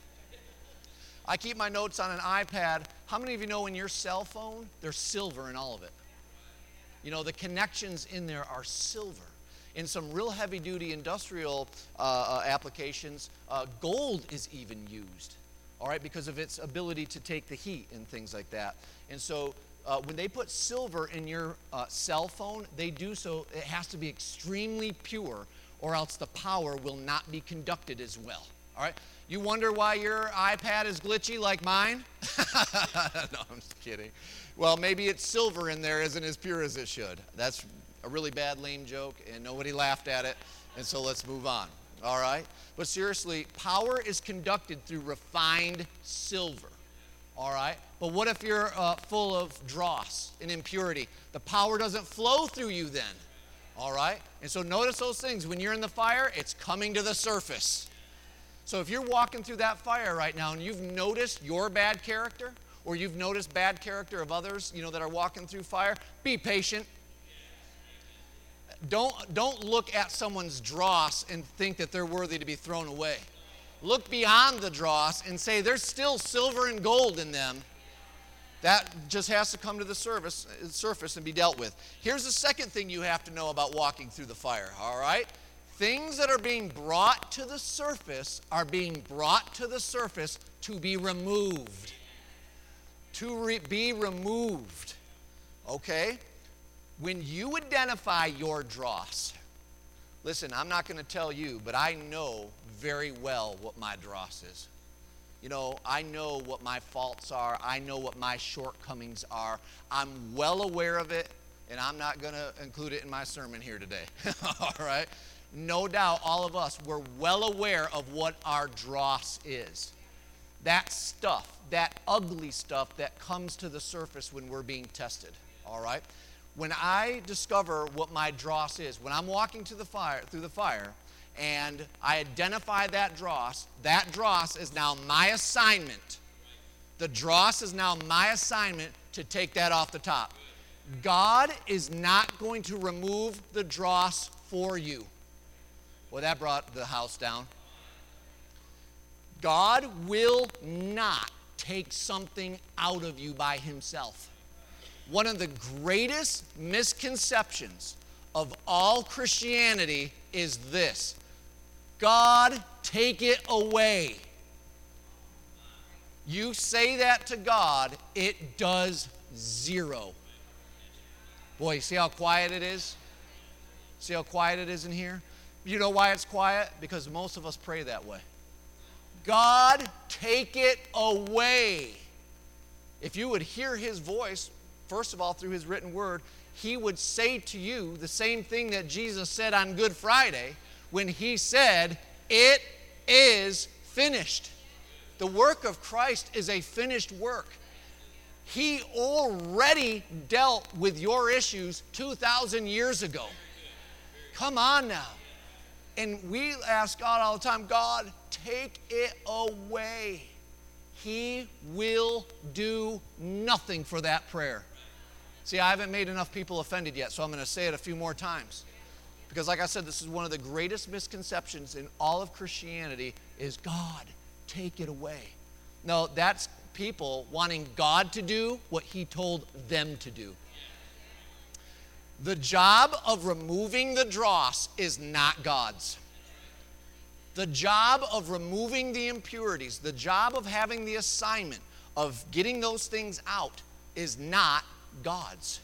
I keep my notes on an iPad. How many of you know in your cell phone, there's silver in all of it? You know, the connections in there are silver. In some real heavy-duty industrial uh, uh, applications, uh, gold is even used, all right, because of its ability to take the heat and things like that. And so uh, when they put silver in your uh, cell phone, they do so, it has to be extremely pure, or else the power will not be conducted as well, all right? You wonder why your iPad is glitchy like mine? No, I'm just kidding. Well, maybe it's silver in there isn't as pure as it should. That's a really bad, lame joke, and nobody laughed at it, and so let's move on, all right? But seriously, power is conducted through refined silver, all right? But what if you're uh, full of dross and impurity? The power doesn't flow through you then. All right? And so notice those things. When you're in the fire, it's coming to the surface. So if you're walking through that fire right now and you've noticed your bad character, or you've noticed bad character of others, you know, that are walking through fire, be patient. Don't, don't look at someone's dross and think that they're worthy to be thrown away. Look beyond the dross and say there's still silver and gold in them. That just has to come to the surface, surface and be dealt with. Here's the second thing you have to know about walking through the fire, all right? Things that are being brought to the surface are being brought to the surface to be removed. To re- be removed, okay? When you identify your dross, listen, I'm not going to tell you, but I know very well what my dross is. You know, I know what my faults are. I know what my shortcomings are. I'm well aware of it, and I'm not going to include it in my sermon here today. All right? No doubt, all of us, we're well aware of what our dross is. That stuff, that ugly stuff that comes to the surface when we're being tested. All right? When I discover what my dross is, when I'm walking to the fire, through the fire, and I identify that dross, that dross is now my assignment. The dross is now my assignment to take that off the top. God is not going to remove the dross for you. Well, that brought the house down. God will not take something out of you by himself. One of the greatest misconceptions of all Christianity is this: God, take it away. You say that to God, it does zero. Boy, see how quiet it is? See how quiet it is in here? You know why it's quiet? Because most of us pray that way. God, take it away. If you would hear his voice, first of all, through his written word, he would say to you the same thing that Jesus said on Good Friday when he said, "It is finished." The work of Christ is a finished work. He already dealt with your issues two thousand years ago. Come on now. And we ask God all the time, God, take it away. He will do nothing for that prayer. See, I haven't made enough people offended yet, so I'm going to say it a few more times. Because like I said, this is one of the greatest misconceptions in all of Christianity is, God, take it away. No, that's people wanting God to do what He told them to do. The job of removing the dross is not God's. The job of removing the impurities, the job of having the assignment of getting those things out is not God's.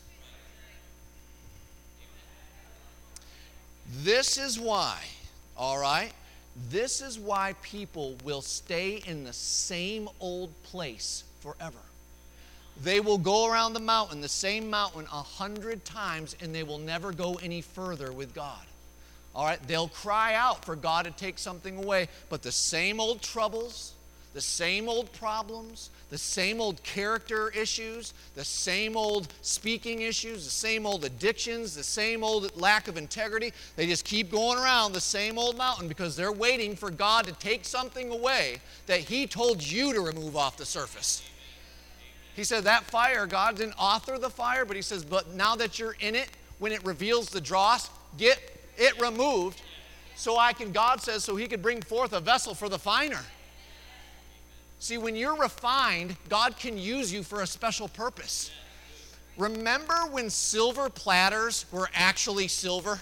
This is why, all right, this is why people will stay in the same old place forever. They will go around the mountain, the same mountain, a hundred times, and they will never go any further with God. All right, they'll cry out for God to take something away, but the same old troubles, the same old problems, the same old character issues, the same old speaking issues, the same old addictions, the same old lack of integrity, they just keep going around the same old mountain because they're waiting for God to take something away that He told you to remove off the surface. He said that fire, God didn't author the fire, but He says, but now that you're in it, when it reveals the dross, get it removed so I can, God says, so He could bring forth a vessel for the finer. See, when you're refined, God can use you for a special purpose. Remember when silver platters were actually silver?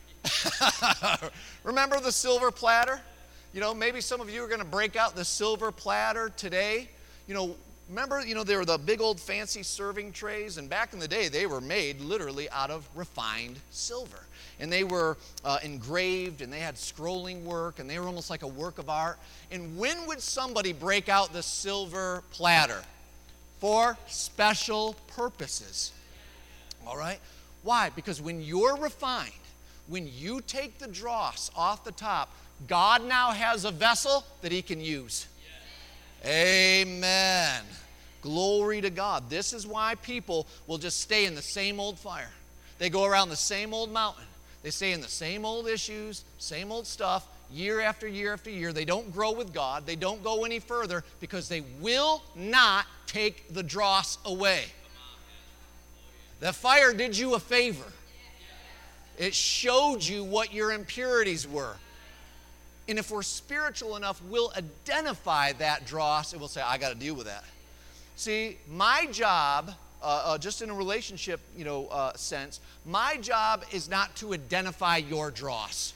Remember the silver platter? You know, maybe some of you are going to break out the silver platter today. You know, remember, you know, they were the big old fancy serving trays, and back in the day, they were made literally out of refined silver. And they were uh, engraved, and they had scrolling work, and they were almost like a work of art. And when would somebody break out the silver platter? For special purposes. All right? Why? Because when you're refined, when you take the dross off the top, God now has a vessel that He can use. Amen. Glory to God. This is why people will just stay in the same old fire. They go around the same old mountain. They stay in the same old issues, same old stuff, year after year after year. They don't grow with God. They don't go any further because they will not take the dross away. The fire did you a favor. It showed you what your impurities were. And if we're spiritual enough, we'll identify that dross and we'll say, I got to deal with that. See, my job, uh, uh, just in a relationship, you know, uh, sense, my job is not to identify your dross.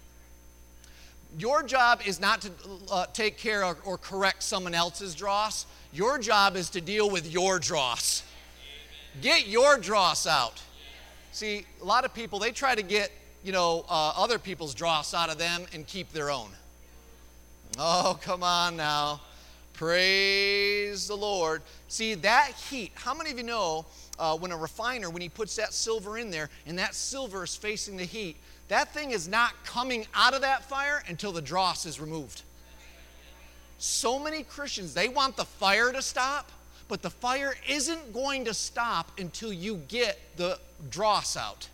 Your job is not to uh, take care of or correct someone else's dross. Your job is to deal with your dross. Get your dross out. See, a lot of people, they try to get, you know, uh, other people's dross out of them and keep their own. Oh, come on now. Praise the Lord. See, that heat, how many of you know uh, when a refiner, when he puts that silver in there and that silver is facing the heat, that thing is not coming out of that fire until the dross is removed. So many Christians, they want the fire to stop, but the fire isn't going to stop until you get the dross out.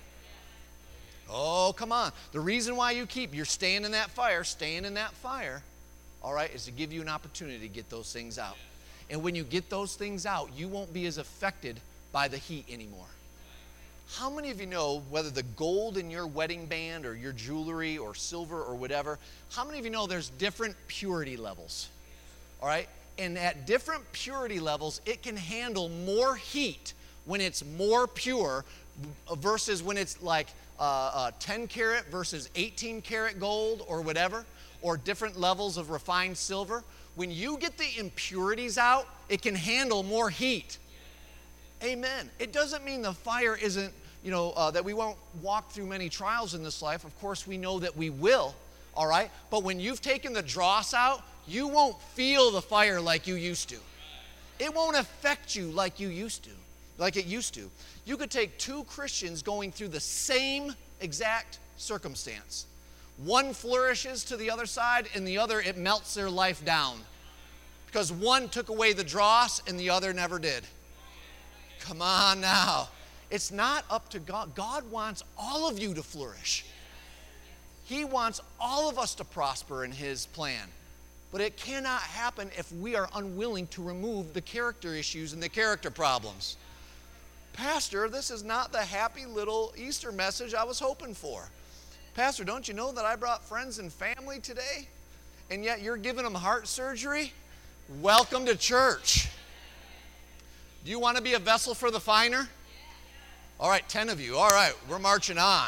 Oh, come on. The reason why you keep, you're staying in that fire, staying in that fire, all right, is to give you an opportunity to get those things out. And when you get those things out, you won't be as affected by the heat anymore. How many of you know, whether the gold in your wedding band or your jewelry or silver or whatever, how many of you know there's different purity levels? All right? And at different purity levels, it can handle more heat when it's more pure versus when it's like uh, uh, ten karat versus eighteen karat gold or whatever, or different levels of refined silver. When you get the impurities out, it can handle more heat. Amen. It doesn't mean the fire isn't, you know, uh, that we won't walk through many trials in this life. Of course, we know that we will, all right? But when you've taken the dross out, you won't feel the fire like you used to. It won't affect you like you used to, like it used to. You could take two Christians going through the same exact circumstance. One flourishes to the other side, and the other, it melts their life down. because one took away the dross and the other never did. Come on now. It's not up to God. God wants all of you to flourish. He wants all of us to prosper in His plan. But it cannot happen if we are unwilling to remove the character issues and the character problems. Pastor, this is not the happy little Easter message I was hoping for. Pastor, don't you know that I brought friends and family today? And yet you're giving them heart surgery? Welcome to church. Do you want to be a vessel for the finer? All right, ten of you. All right, we're marching on.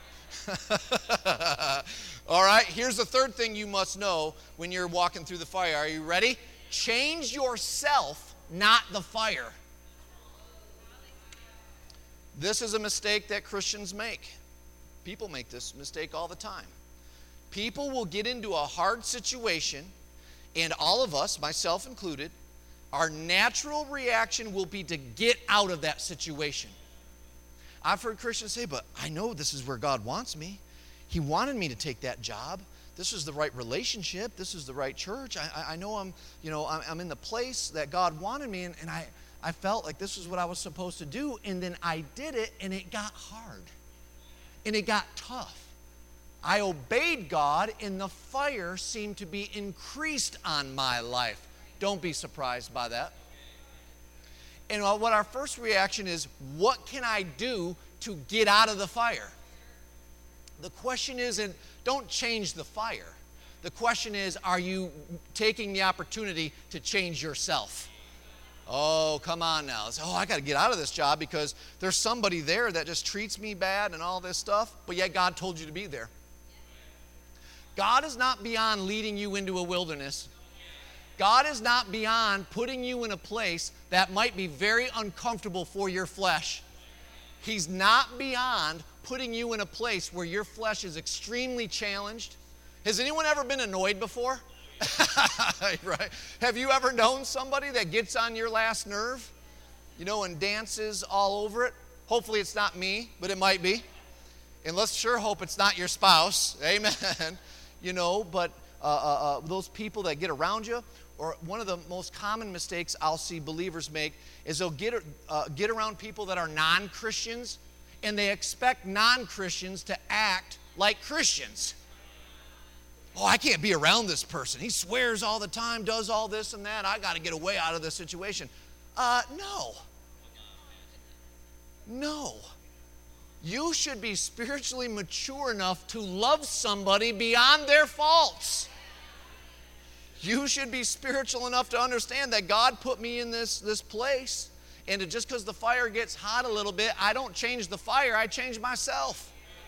All right, here's the third thing you must know when you're walking through the fire. Are you ready? Change yourself, not the fire. This is a mistake that Christians make. People make this mistake all the time. People will get into a hard situation, and all of us, myself included, our natural reaction will be to get out of that situation. I've heard Christians say, but I know this is where God wants me. He wanted me to take that job. This is the right relationship. This is the right church. I, I know I'm, you know, I'm, I'm in the place that God wanted me, and, and I, I felt like this is what I was supposed to do, and then I did it, and it got hard, and it got tough. I obeyed God, and the fire seemed to be increased on my life. Don't be surprised by that. And what our first reaction is, what can I do to get out of the fire? The question isn't, don't change the fire. The question is, are you taking the opportunity to change yourself? Oh, come on now. It's, oh, I got to get out of this job because there's somebody there that just treats me bad and all this stuff, but yet God told you to be there. God is not beyond leading you into a wilderness. God is not beyond putting you in a place that might be very uncomfortable for your flesh. He's not beyond putting you in a place where your flesh is extremely challenged. Has anyone ever been annoyed before? Right? Have you ever known somebody that gets on your last nerve, you know, and dances all over it? Hopefully it's not me, but it might be. And let's sure hope it's not your spouse. Amen. You know, but uh, uh, uh, those people that get around you, or one of the most common mistakes I'll see believers make is they'll get, uh, get around people that are non-Christians, and they expect non-Christians to act like Christians. Oh, I can't be around this person. He swears all the time, does all this and that. I got to get away out of this situation. Uh, no. No. You should be spiritually mature enough to love somebody beyond their faults. You should be spiritual enough to understand that God put me in this, this place, and just because the fire gets hot a little bit, I don't change the fire, I change myself.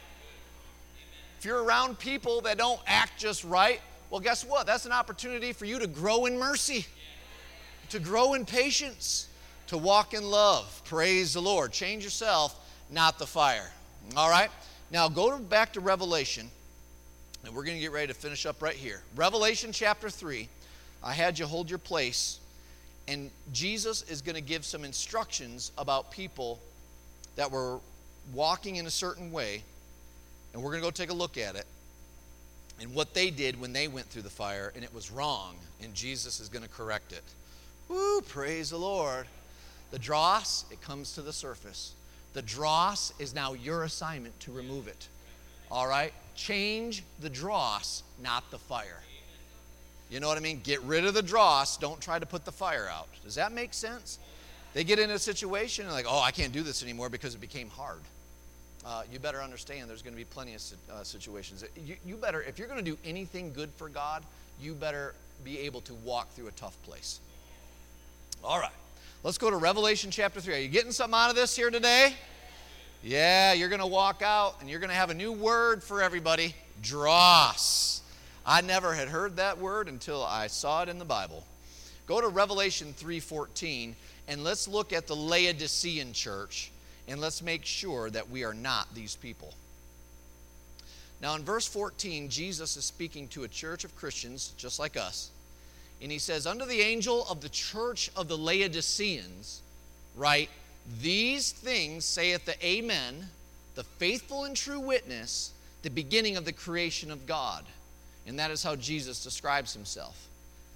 If you're around people that don't act just right, well, guess what? That's an opportunity for you to grow in mercy, to grow in patience, to walk in love. Praise the Lord. Change yourself, not the fire. All right? Now go back to Revelation, and we're going to get ready to finish up right here. Revelation chapter three. I had you hold your place, and Jesus is going to give some instructions about people that were walking in a certain way, and we're going to go take a look at it and what they did when they went through the fire, and it was wrong, and Jesus is going to correct it. Woo, praise the Lord. The dross, it comes to the surface. The dross is now your assignment to remove it. All right? Change the dross, not the fire. You know what I mean? Get rid of the dross. Don't try to put the fire out. Does that make sense? They get in a situation and like, oh, I can't do this anymore because it became hard. Uh, you better understand there's going to be plenty of uh, situations. You, you better, if you're going to do anything good for God, you better be able to walk through a tough place. All right. Let's go to Revelation chapter three. Are you getting something out of this here today? Yeah, you're going to walk out and you're going to have a new word for everybody. Dross. I never had heard that word until I saw it in the Bible. Go to Revelation three fourteen and let's look at the Laodicean church and let's make sure that we are not these people. Now in verse fourteen, Jesus is speaking to a church of Christians just like us. And he says, unto the angel of the church of the Laodiceans, write, these things saith the Amen, the faithful and true witness, the beginning of the creation of God. And that is how Jesus describes himself.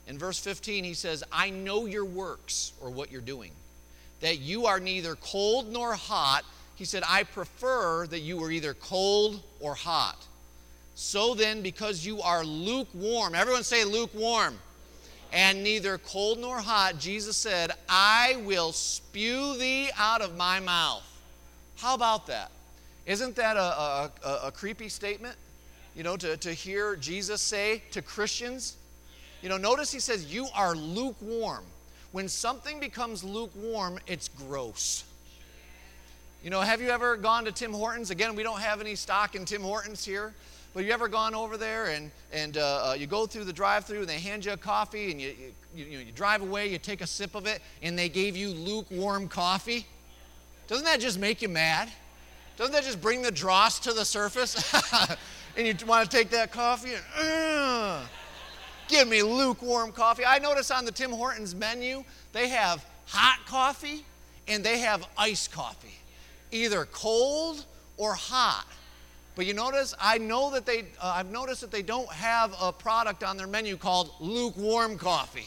In verse fifteen, he says, I know your works, or what you're doing, that you are neither cold nor hot. He said, I prefer that you were either cold or hot. So then, because you are lukewarm, everyone say lukewarm, and neither cold nor hot, Jesus said, I will spew thee out of my mouth. How about that? Isn't that a, a, a, a creepy statement? You know, to, to hear Jesus say to Christians? You know, notice he says, you are lukewarm. When something becomes lukewarm, it's gross. You know, have you ever gone to Tim Hortons? Again, we don't have any stock in Tim Hortons here. But you ever gone over there and, and uh, you go through the drive-thru and they hand you a coffee and you, you, you, know, you drive away, you take a sip of it, and they gave you lukewarm coffee? Doesn't that just make you mad? Doesn't that just bring the dross to the surface? And you want to take that coffee and, uh, give me lukewarm coffee. I notice on the Tim Hortons menu, they have hot coffee and they have iced coffee. Either cold or hot. But you notice, I know that they, uh, I've noticed that they don't have a product on their menu called lukewarm coffee.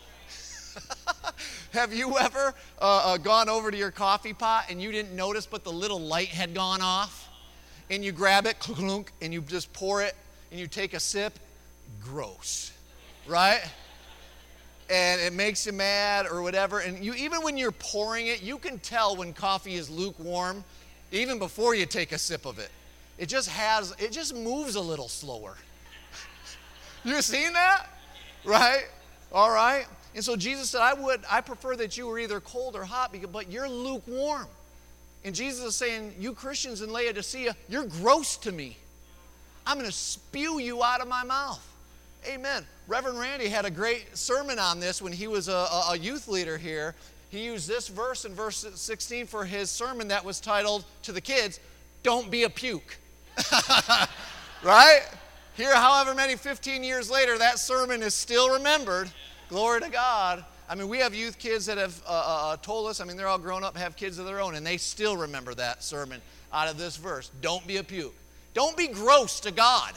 Have you ever uh, uh, gone over to your coffee pot and you didn't notice but the little light had gone off? And you grab it, clunk, and you just pour it and you take a sip? Gross, right? And it makes you mad or whatever. And you, even when you're pouring it, you can tell when coffee is lukewarm even before you take a sip of it. It just has, it just moves a little slower. You seen that? Right? All right. And so Jesus said, I would, I prefer that you were either cold or hot, because, but you're lukewarm. And Jesus is saying, you Christians in Laodicea, you're gross to me. I'm going to spew you out of my mouth. Amen. Reverend Randy had a great sermon on this when he was a, a youth leader here. He used this verse in verse sixteen for his sermon that was titled to the kids, Don't Be a Puke. Right? Here, however many fifteen years later, that sermon is still remembered. Glory to God. I mean, we have youth kids that have uh, uh, told us, I mean, they're all grown up, have kids of their own, and they still remember that sermon out of this verse. Don't be a puke. Don't be gross to God.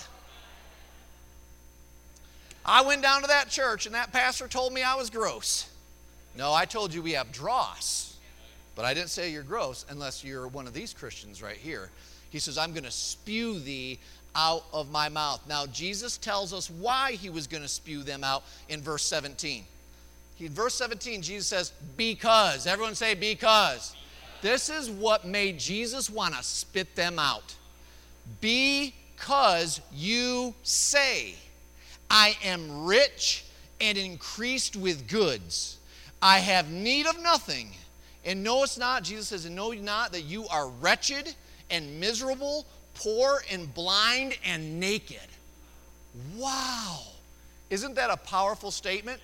I went down to that church, and that pastor told me I was gross. No, I told you we have dross. But I didn't say you're gross unless you're one of these Christians right here. He says, I'm going to spew thee out of my mouth. Now, Jesus tells us why he was going to spew them out in verse seventeen. In verse seventeen, Jesus says, because. Everyone say, because. This is what made Jesus want to spit them out. Because you say, I am rich and increased with goods. I have need of nothing. And knowest not, Jesus says, and know not that you are wretched and miserable, poor and blind and naked. Wow. Isn't that a powerful statement?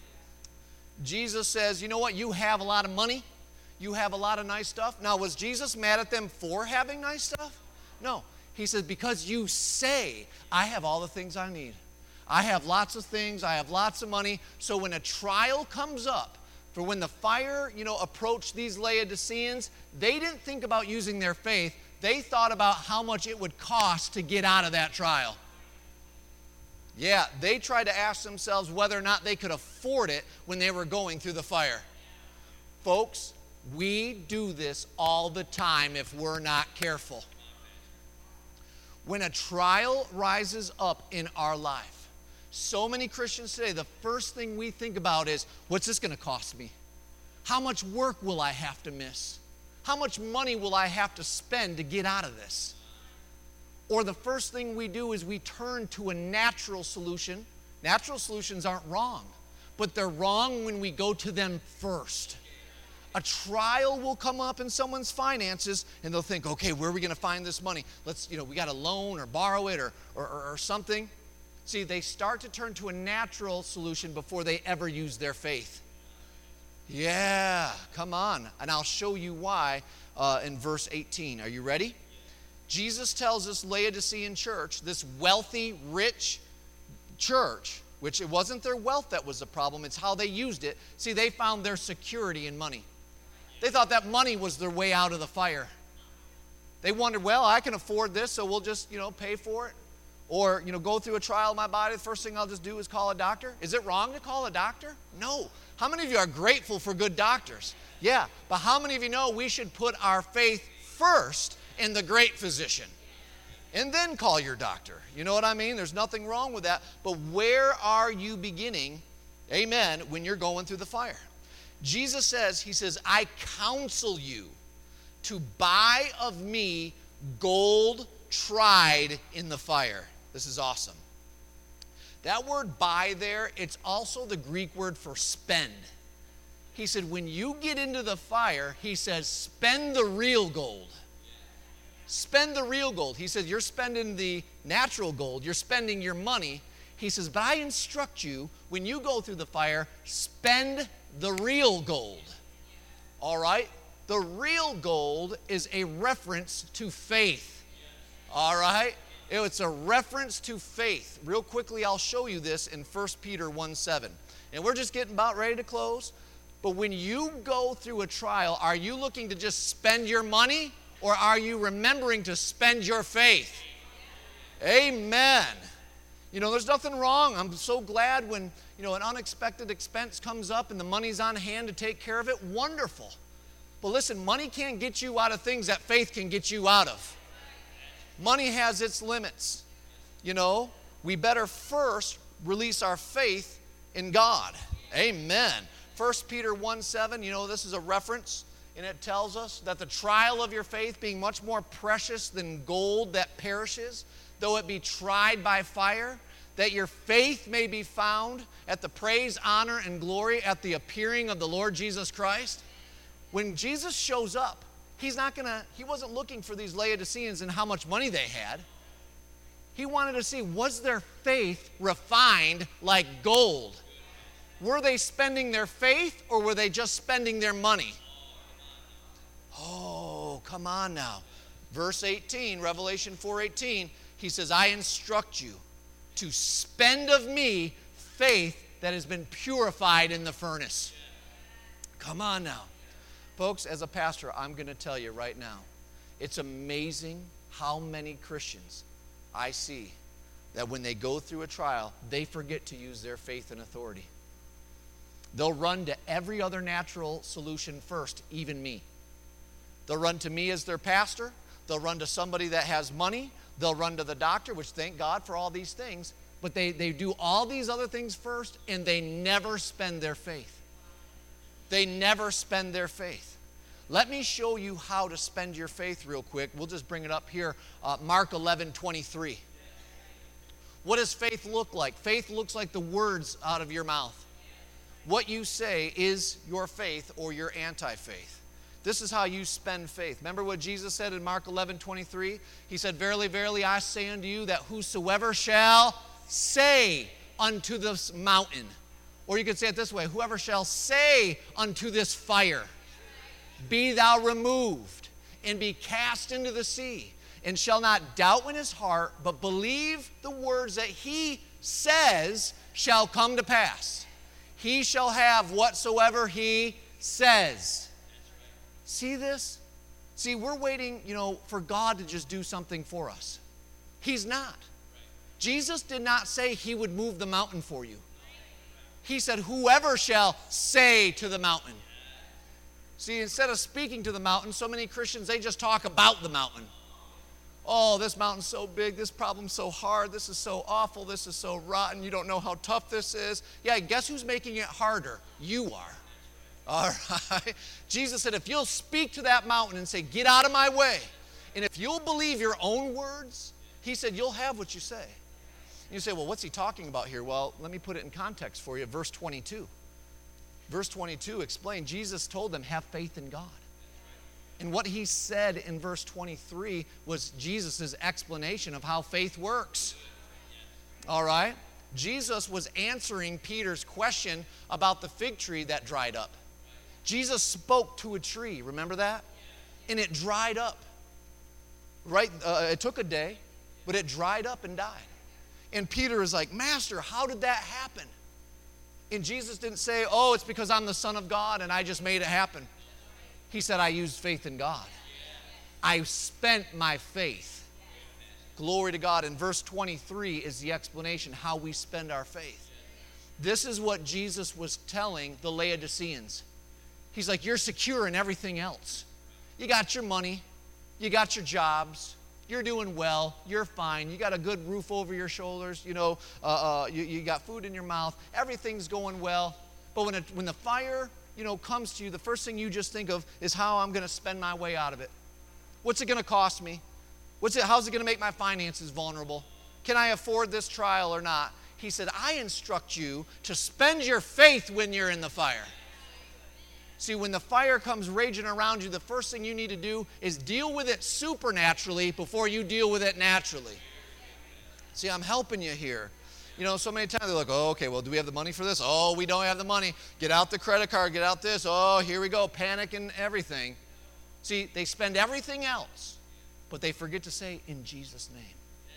Jesus says, you know what? You have a lot of money. You have a lot of nice stuff. Now, was Jesus mad at them for having nice stuff? No. He says, because you say, I have all the things I need. I have lots of things. I have lots of money. So when a trial comes up, for when the fire, you know, approached these Laodiceans, they didn't think about using their faith. They thought about how much it would cost to get out of that trial. Yeah, they tried to ask themselves whether or not they could afford it when they were going through the fire. Folks, we do this all the time if we're not careful. When a trial rises up in our life, so many Christians today, the first thing we think about is, what's this going to cost me? How much work will I have to miss? How much money will I have to spend to get out of this? Or the first thing we do is we turn to a natural solution. Natural solutions aren't wrong, but they're wrong when we go to them first. A trial will come up in someone's finances, and they'll think, okay, where are we going to find this money? Let's, you know, we got to loan or borrow it or, or, or, or something. See, they start to turn to a natural solution before they ever use their faith. Yeah, come on. And I'll show you why uh, in verse eighteen. Are you ready? Jesus tells this Laodicean church, this wealthy, rich church, which it wasn't their wealth that was the problem, it's how they used it. See, they found their security in money. They thought that money was their way out of the fire. They wondered, well, I can afford this, so we'll just, you know, pay for it. or, you know, go through a trial of my body, the first thing I'll just do is call a doctor. Is it wrong to call a doctor? No. How many of you are grateful for good doctors? Yeah, but how many of you know we should put our faith first in the great physician and then call your doctor? You know what I mean? There's nothing wrong with that. But where are you beginning, amen, when you're going through the fire? Jesus says, he says, I counsel you to buy of me gold tried in the fire. This is awesome. That word buy there, it's also the Greek word for spend. He said, when you get into the fire, he says, spend the real gold. Spend the real gold. He says, you're spending the natural gold. You're spending your money. He says, but I instruct you, when you go through the fire, spend the real gold. All right? The real gold is a reference to faith. All right? It's a reference to faith. Real quickly, I'll show you this in First Peter one seven. And we're just getting about ready to close. But when you go through a trial, are you looking to just spend your money, or are you remembering to spend your faith? Amen. You know, there's nothing wrong. I'm so glad when, you know, an unexpected expense comes up and the money's on hand to take care of it. Wonderful. But listen, money can't get you out of things that faith can get you out of. Money has its limits. You know, we better first release our faith in God. Amen. First Peter one seven, you know, this is a reference, and it tells us that the trial of your faith, being much more precious than gold that perishes, though it be tried by fire, that your faith may be found at the praise, honor, and glory at the appearing of the Lord Jesus Christ. When Jesus shows up, he's not gonna, he wasn't looking for these Laodiceans and how much money they had. He wanted to see, was their faith refined like gold? Were they spending their faith, or were they just spending their money? Oh, come on now. Verse eighteen, Revelation four eighteen, he says, I instruct you to spend of me faith that has been purified in the furnace. Come on now. Folks, as a pastor, I'm going to tell you right now, it's amazing how many Christians I see that when they go through a trial, they forget to use their faith and authority. They'll run to every other natural solution first, even me. They'll run to me as their pastor. They'll run to somebody that has money. They'll run to the doctor, which thank God for all these things. But they, they do all these other things first, and they never spend their faith. They never spend their faith. Let me show you how to spend your faith real quick. We'll just bring it up here. Uh, Mark eleven twenty-three. What does faith look like? Faith looks like the words out of your mouth. What you say is your faith or your anti-faith. This is how you spend faith. Remember what Jesus said in Mark eleven twenty-three? He said, verily, verily, I say unto you that whosoever shall say unto this mountain, or you could say it this way, whoever shall say unto this fire, be thou removed and be cast into the sea, and shall not doubt in his heart, but believe the words that he says shall come to pass. He shall have whatsoever he says. See this? See, we're waiting, you know, for God to just do something for us. He's not. Jesus did not say he would move the mountain for you. He said, whoever shall say to the mountain. See, instead of speaking to the mountain, so many Christians, they just talk about the mountain. Oh, this mountain's so big, this problem's so hard, this is so awful, this is so rotten, you don't know how tough this is. Yeah, guess who's making it harder? You are. All right? Jesus said, if you'll speak to that mountain and say, get out of my way, and if you'll believe your own words, he said, you'll have what you say. You say, well, what's he talking about here? Well, let me put it in context for you. Verse twenty-two. Verse twenty-two explained, Jesus told them, have faith in God. And what he said in verse twenty-three was Jesus' explanation of how faith works. All right? Jesus was answering Peter's question about the fig tree that dried up. Jesus spoke to a tree, remember that? And it dried up. Right? Uh, it took a day, but it dried up and died. And Peter is like, Master, how did that happen? And Jesus didn't say, oh, it's because I'm the Son of God and I just made it happen. He said, I used faith in God. I spent my faith. Glory to God. And verse twenty-three is the explanation how we spend our faith. This is what Jesus was telling the Laodiceans. He's like, you're secure in everything else. You got your money. You got your jobs. You're doing well. You're fine. You got a good roof over your shoulders. You know, uh, uh, you, you got food in your mouth. Everything's going well. But when, it, when the fire, you know, comes to you, the first thing you just think of is how I'm going to spend my way out of it. What's it going to cost me? What's it, how's it going to make my finances vulnerable? Can I afford this trial or not? He said, I instruct you to spend your faith when you're in the fire. See, when the fire comes raging around you, the first thing you need to do is deal with it supernaturally before you deal with it naturally. See, I'm helping you here. You know, so many times they're like, oh, okay, well, do we have the money for this? Oh, we don't have the money. Get out the credit card, get out this. Oh, here we go, panic and everything. See, they spend everything else, but they forget to say, in Jesus' name.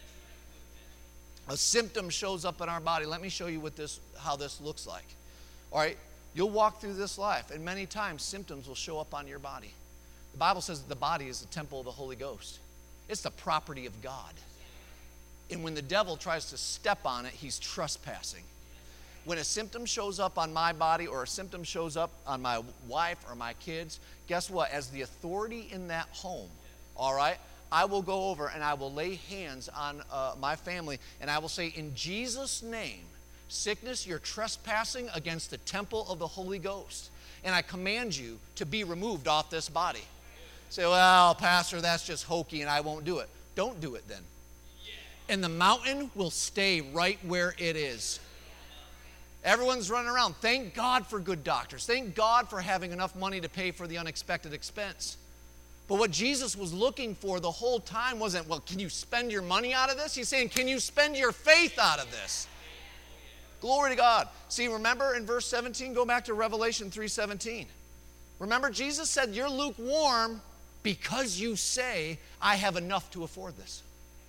A symptom shows up in our body. Let me show you what this, how this looks like. All right? You'll walk through this life, and many times symptoms will show up on your body. The Bible says that the body is the temple of the Holy Ghost. It's the property of God. And when the devil tries to step on it, he's trespassing. When a symptom shows up on my body or a symptom shows up on my wife or my kids, guess what? As the authority in that home, all right, I will go over and I will lay hands on uh, my family, and I will say, in Jesus' name, sickness, you're trespassing against the temple of the Holy Ghost. And I command you to be removed off this body. Say, well, Pastor, that's just hokey and I won't do it. Don't do it then. And the mountain will stay right where it is. Everyone's running around. Thank God for good doctors. Thank God for having enough money to pay for the unexpected expense. But what Jesus was looking for the whole time wasn't, well, can you spend your money out of this? He's saying, can you spend your faith out of this? Glory to God. See, remember in verse seventeen, go back to Revelation three seventeen. Remember, Jesus said, you're lukewarm because you say, I have enough to afford this.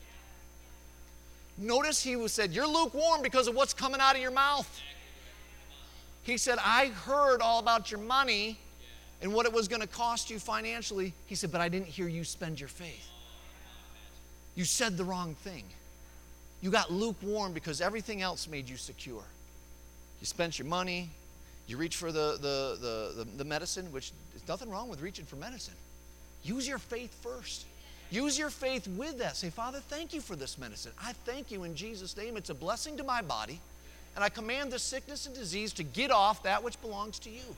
Notice he was said, you're lukewarm because of what's coming out of your mouth. He said, I heard all about your money and what it was going to cost you financially. He said, but I didn't hear you spend your faith. You said the wrong thing. You got lukewarm because everything else made you secure. You spent your money. You reach for the, the, the, the, the medicine, which there's nothing wrong with reaching for medicine. Use your faith first. Use your faith with that. Say, Father, thank you for this medicine. I thank you in Jesus' name. It's a blessing to my body. And I command this sickness and disease to get off that which belongs to you.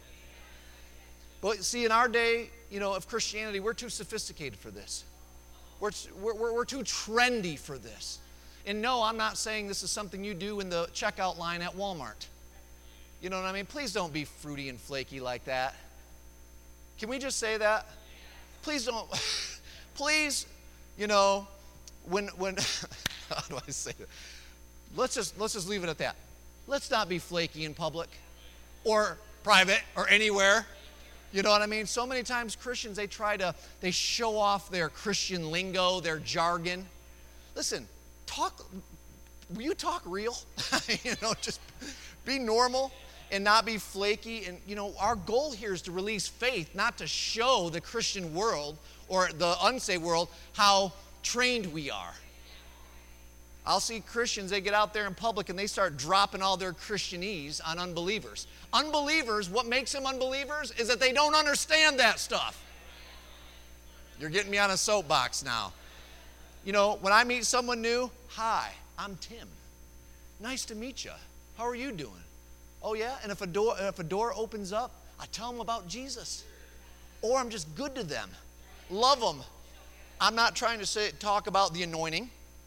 But see, in our day, you know, of Christianity, we're too sophisticated for this. We're, we're, we're too trendy for this. And no, I'm not saying this is something you do in the checkout line at Walmart. You know what I mean? Please don't be fruity and flaky like that. Can we just say that? Please don't. Please, you know, when, when, how do I say that? Let's just, let's just leave it at that. Let's not be flaky in public or private or anywhere. You know what I mean? So many times Christians, they try to, they show off their Christian lingo, their jargon. Listen, talk, will you talk real? You know, just be normal and not be flaky. And, you know, our goal here is to release faith, not to show the Christian world or the unsaved world how trained we are. I'll see Christians, they get out there in public and they start dropping all their Christianese on unbelievers. Unbelievers, what makes them unbelievers is that they don't understand that stuff. You're getting me on a soapbox now. You know, when I meet someone new, hi, I'm Tim. Nice to meet you. How are you doing? Oh yeah, and if a door, if a door opens up, I tell them about Jesus. Or I'm just good to them. Love them. I'm not trying to say, talk about the anointing.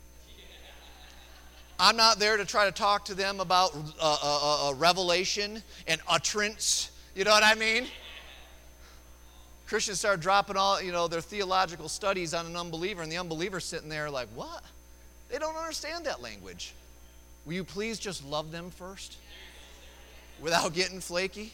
I'm not there to try to talk to them about uh, uh, uh, revelation and utterance. You know what I mean? Christians start dropping all, you know, their theological studies on an unbeliever, and the unbeliever's sitting there like, what? They don't understand that language. Will you please just love them first without getting flaky?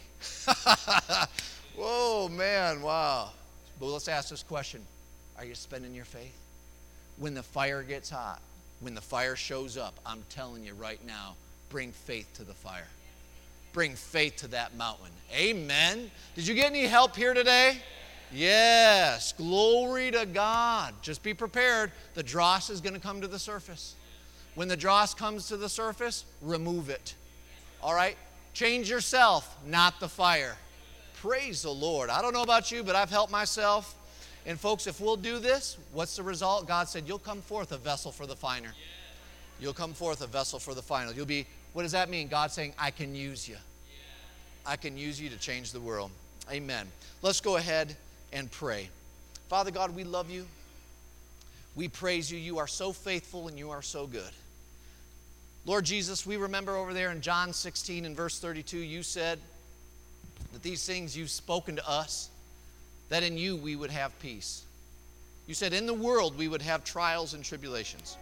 Whoa, man, wow. But let's ask this question. Are you spending your faith? When the fire gets hot, when the fire shows up, I'm telling you right now, bring faith to the fire. Bring faith to that mountain. Amen. Did you get any help here today? Yes, glory to God. Just be prepared. The dross is going to come to the surface. When the dross comes to the surface, remove it. All right? Change yourself, not the fire. Praise the Lord. I don't know about you, but I've helped myself. And folks, if we'll do this, what's the result? God said, you'll come forth a vessel for the finer. You'll come forth a vessel for the final. You'll be, what does that mean? God saying, I can use you. I can use you to change the world. Amen. Let's go ahead and pray. Father God, we love you. We praise you. You are so faithful and you are so good. Lord Jesus, we remember over there in John sixteen and verse thirty-two, you said that these things you've spoken to us, that in you we would have peace. You said in the world we would have trials and tribulations.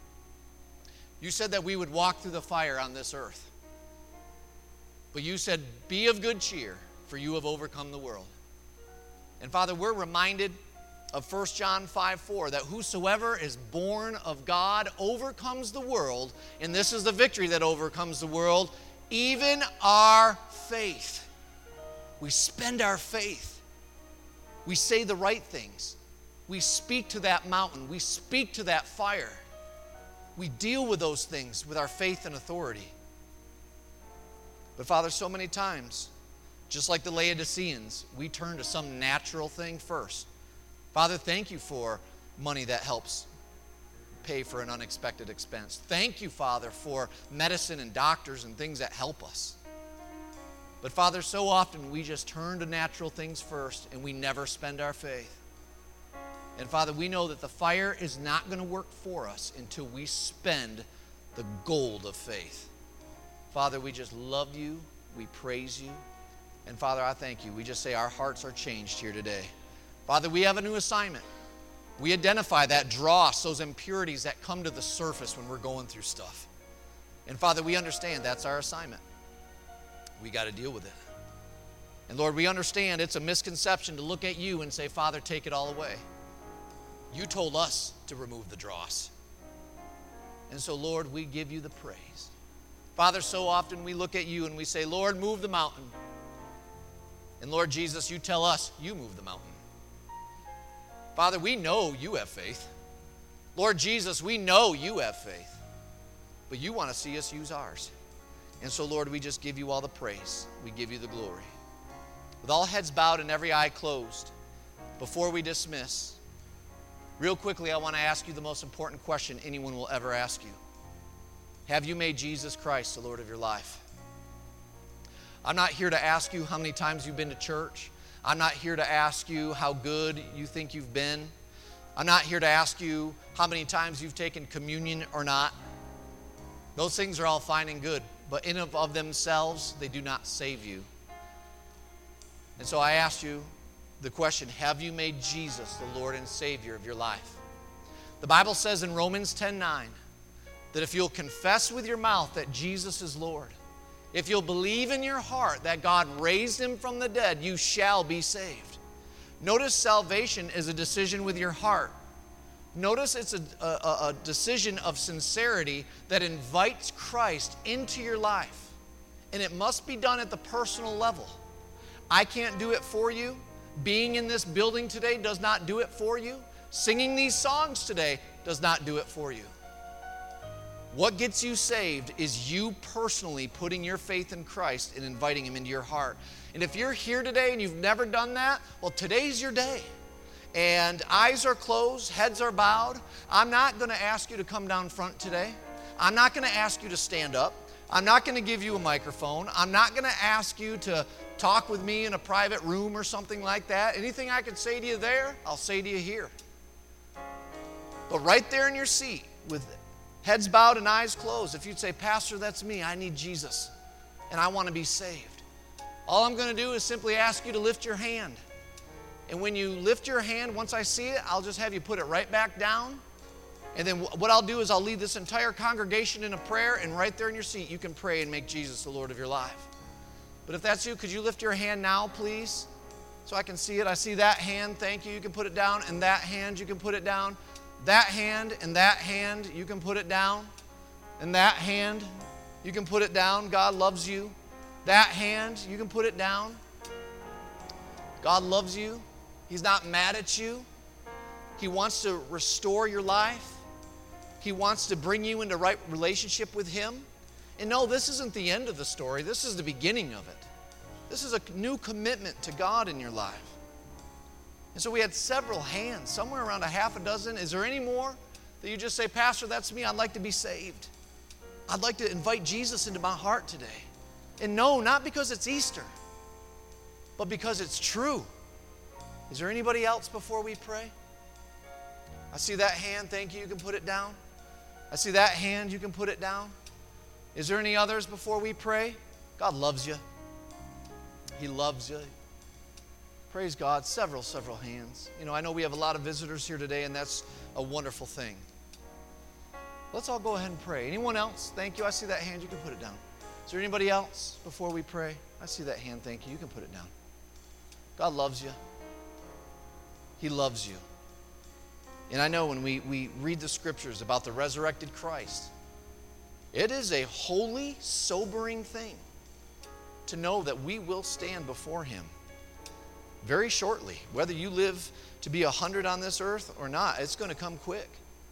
You said that we would walk through the fire on this earth. But you said, be of good cheer, for you have overcome the world. And Father, we're reminded of First John five four, that whosoever is born of God overcomes the world, and this is the victory that overcomes the world, even our faith. We spend our faith. We say the right things. We speak to that mountain. We speak to that fire. We deal with those things with our faith and authority. But Father, so many times, just like the Laodiceans, we turn to some natural thing first. Father, thank you for money that helps pay for an unexpected expense. Thank you, Father, for medicine and doctors and things that help us. But Father, so often we just turn to natural things first and we never spend our faith. And Father, we know that the fire is not going to work for us until we spend the gold of faith. Father, we just love you. We praise you. And Father, I thank you. We just say our hearts are changed here today. Father, we have a new assignment. We identify that dross, those impurities that come to the surface when we're going through stuff. And Father, we understand that's our assignment. We got to deal with it. And Lord, we understand it's a misconception to look at you and say, Father, take it all away. You told us to remove the dross. And so, Lord, we give you the praise. Father, so often we look at you and we say, Lord, move the mountain. And Lord Jesus, you tell us, you move the mountain. Father, we know you have faith. Lord Jesus, we know you have faith. But you want to see us use ours. And so, Lord, we just give you all the praise. We give you the glory. With all heads bowed and every eye closed, before we dismiss, real quickly, I want to ask you the most important question anyone will ever ask you. Have you made Jesus Christ the Lord of your life? I'm not here to ask you how many times you've been to church. I'm not here to ask you how good you think you've been. I'm not here to ask you how many times you've taken communion or not. Those things are all fine and good, but in and of themselves, they do not save you. And so I ask you the question, have you made Jesus the Lord and Savior of your life? The Bible says in Romans ten nine that if you'll confess with your mouth that Jesus is Lord, if you'll believe in your heart that God raised him from the dead, you shall be saved. Notice salvation is a decision with your heart. Notice it's a, a, a decision of sincerity that invites Christ into your life. And it must be done at the personal level. I can't do it for you. Being in this building today does not do it for you. Singing these songs today does not do it for you. What gets you saved is you personally putting your faith in Christ and inviting him into your heart. And if you're here today and you've never done that, well, today's your day. And eyes are closed, heads are bowed. I'm not going to ask you to come down front today. I'm not going to ask you to stand up. I'm not going to give you a microphone. I'm not going to ask you to talk with me in a private room or something like that. Anything I could say to you there, I'll say to you here. But right there in your seat with heads bowed and eyes closed, if you'd say, Pastor, that's me. I need Jesus, and I want to be saved. All I'm going to do is simply ask you to lift your hand. And when you lift your hand, once I see it, I'll just have you put it right back down. And then what I'll do is I'll lead this entire congregation in a prayer, and right there in your seat, you can pray and make Jesus the Lord of your life. But if that's you, could you lift your hand now, please? So I can see it. I see that hand. Thank you. You can put it down. And that hand, you can put it down. That hand and that hand, you can put it down. And that hand, you can put it down. God loves you. That hand, you can put it down. God loves you. He's not mad at you. He wants to restore your life. He wants to bring you into right relationship with Him. And no, this isn't the end of the story. This is the beginning of it. This is a new commitment to God in your life. And so we had several hands, somewhere around a half a dozen. Is there any more that you just say, Pastor, that's me. I'd like to be saved. I'd like to invite Jesus into my heart today. And no, not because it's Easter, but because it's true. Is there anybody else before we pray? I see that hand. Thank you. You can put it down. I see that hand. You can put it down. Is there any others before we pray? God loves you. He loves you. Praise God. Several, several hands. You know, I know we have a lot of visitors here today, and that's a wonderful thing. Let's all go ahead and pray. Anyone else? Thank you. I see that hand. You can put it down. Is there anybody else before we pray? I see that hand. Thank you. You can put it down. God loves you. He loves you. And I know when we, we read the scriptures about the resurrected Christ, it is a holy, sobering thing to know that we will stand before Him very shortly. Whether you live to be a hundred on this earth or not, it's going to come quick.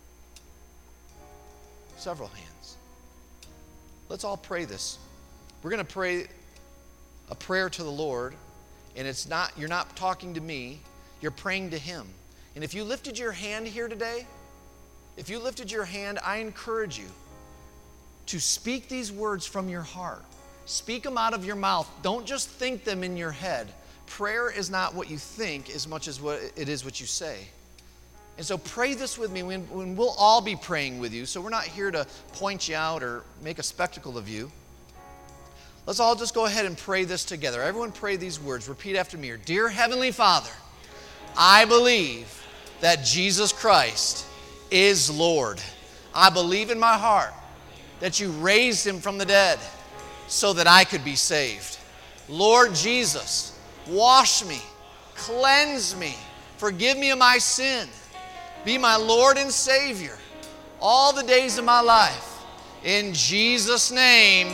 Several hands. Let's all pray this. We're going to pray a prayer to the Lord, and it's not, you're not talking to me, you're praying to Him. And if you lifted your hand here today, if you lifted your hand, I encourage you to speak these words from your heart. Speak them out of your mouth. Don't just think them in your head. Prayer is not what you think as much as what it is what you say. And so pray this with me when, when we'll all be praying with you. So we're not here to point you out or make a spectacle of you. Let's all just go ahead and pray this together. Everyone pray these words. Repeat after me. Dear Heavenly Father, I believe that Jesus Christ is Lord. I believe in my heart that you raised Him from the dead so that I could be saved. Lord Jesus, wash me, cleanse me, forgive me of my sin. Be my Lord and Savior all the days of my life. In Jesus' name,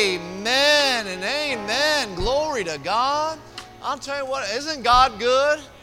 amen and amen. Glory to God. I'll tell you what, isn't God good?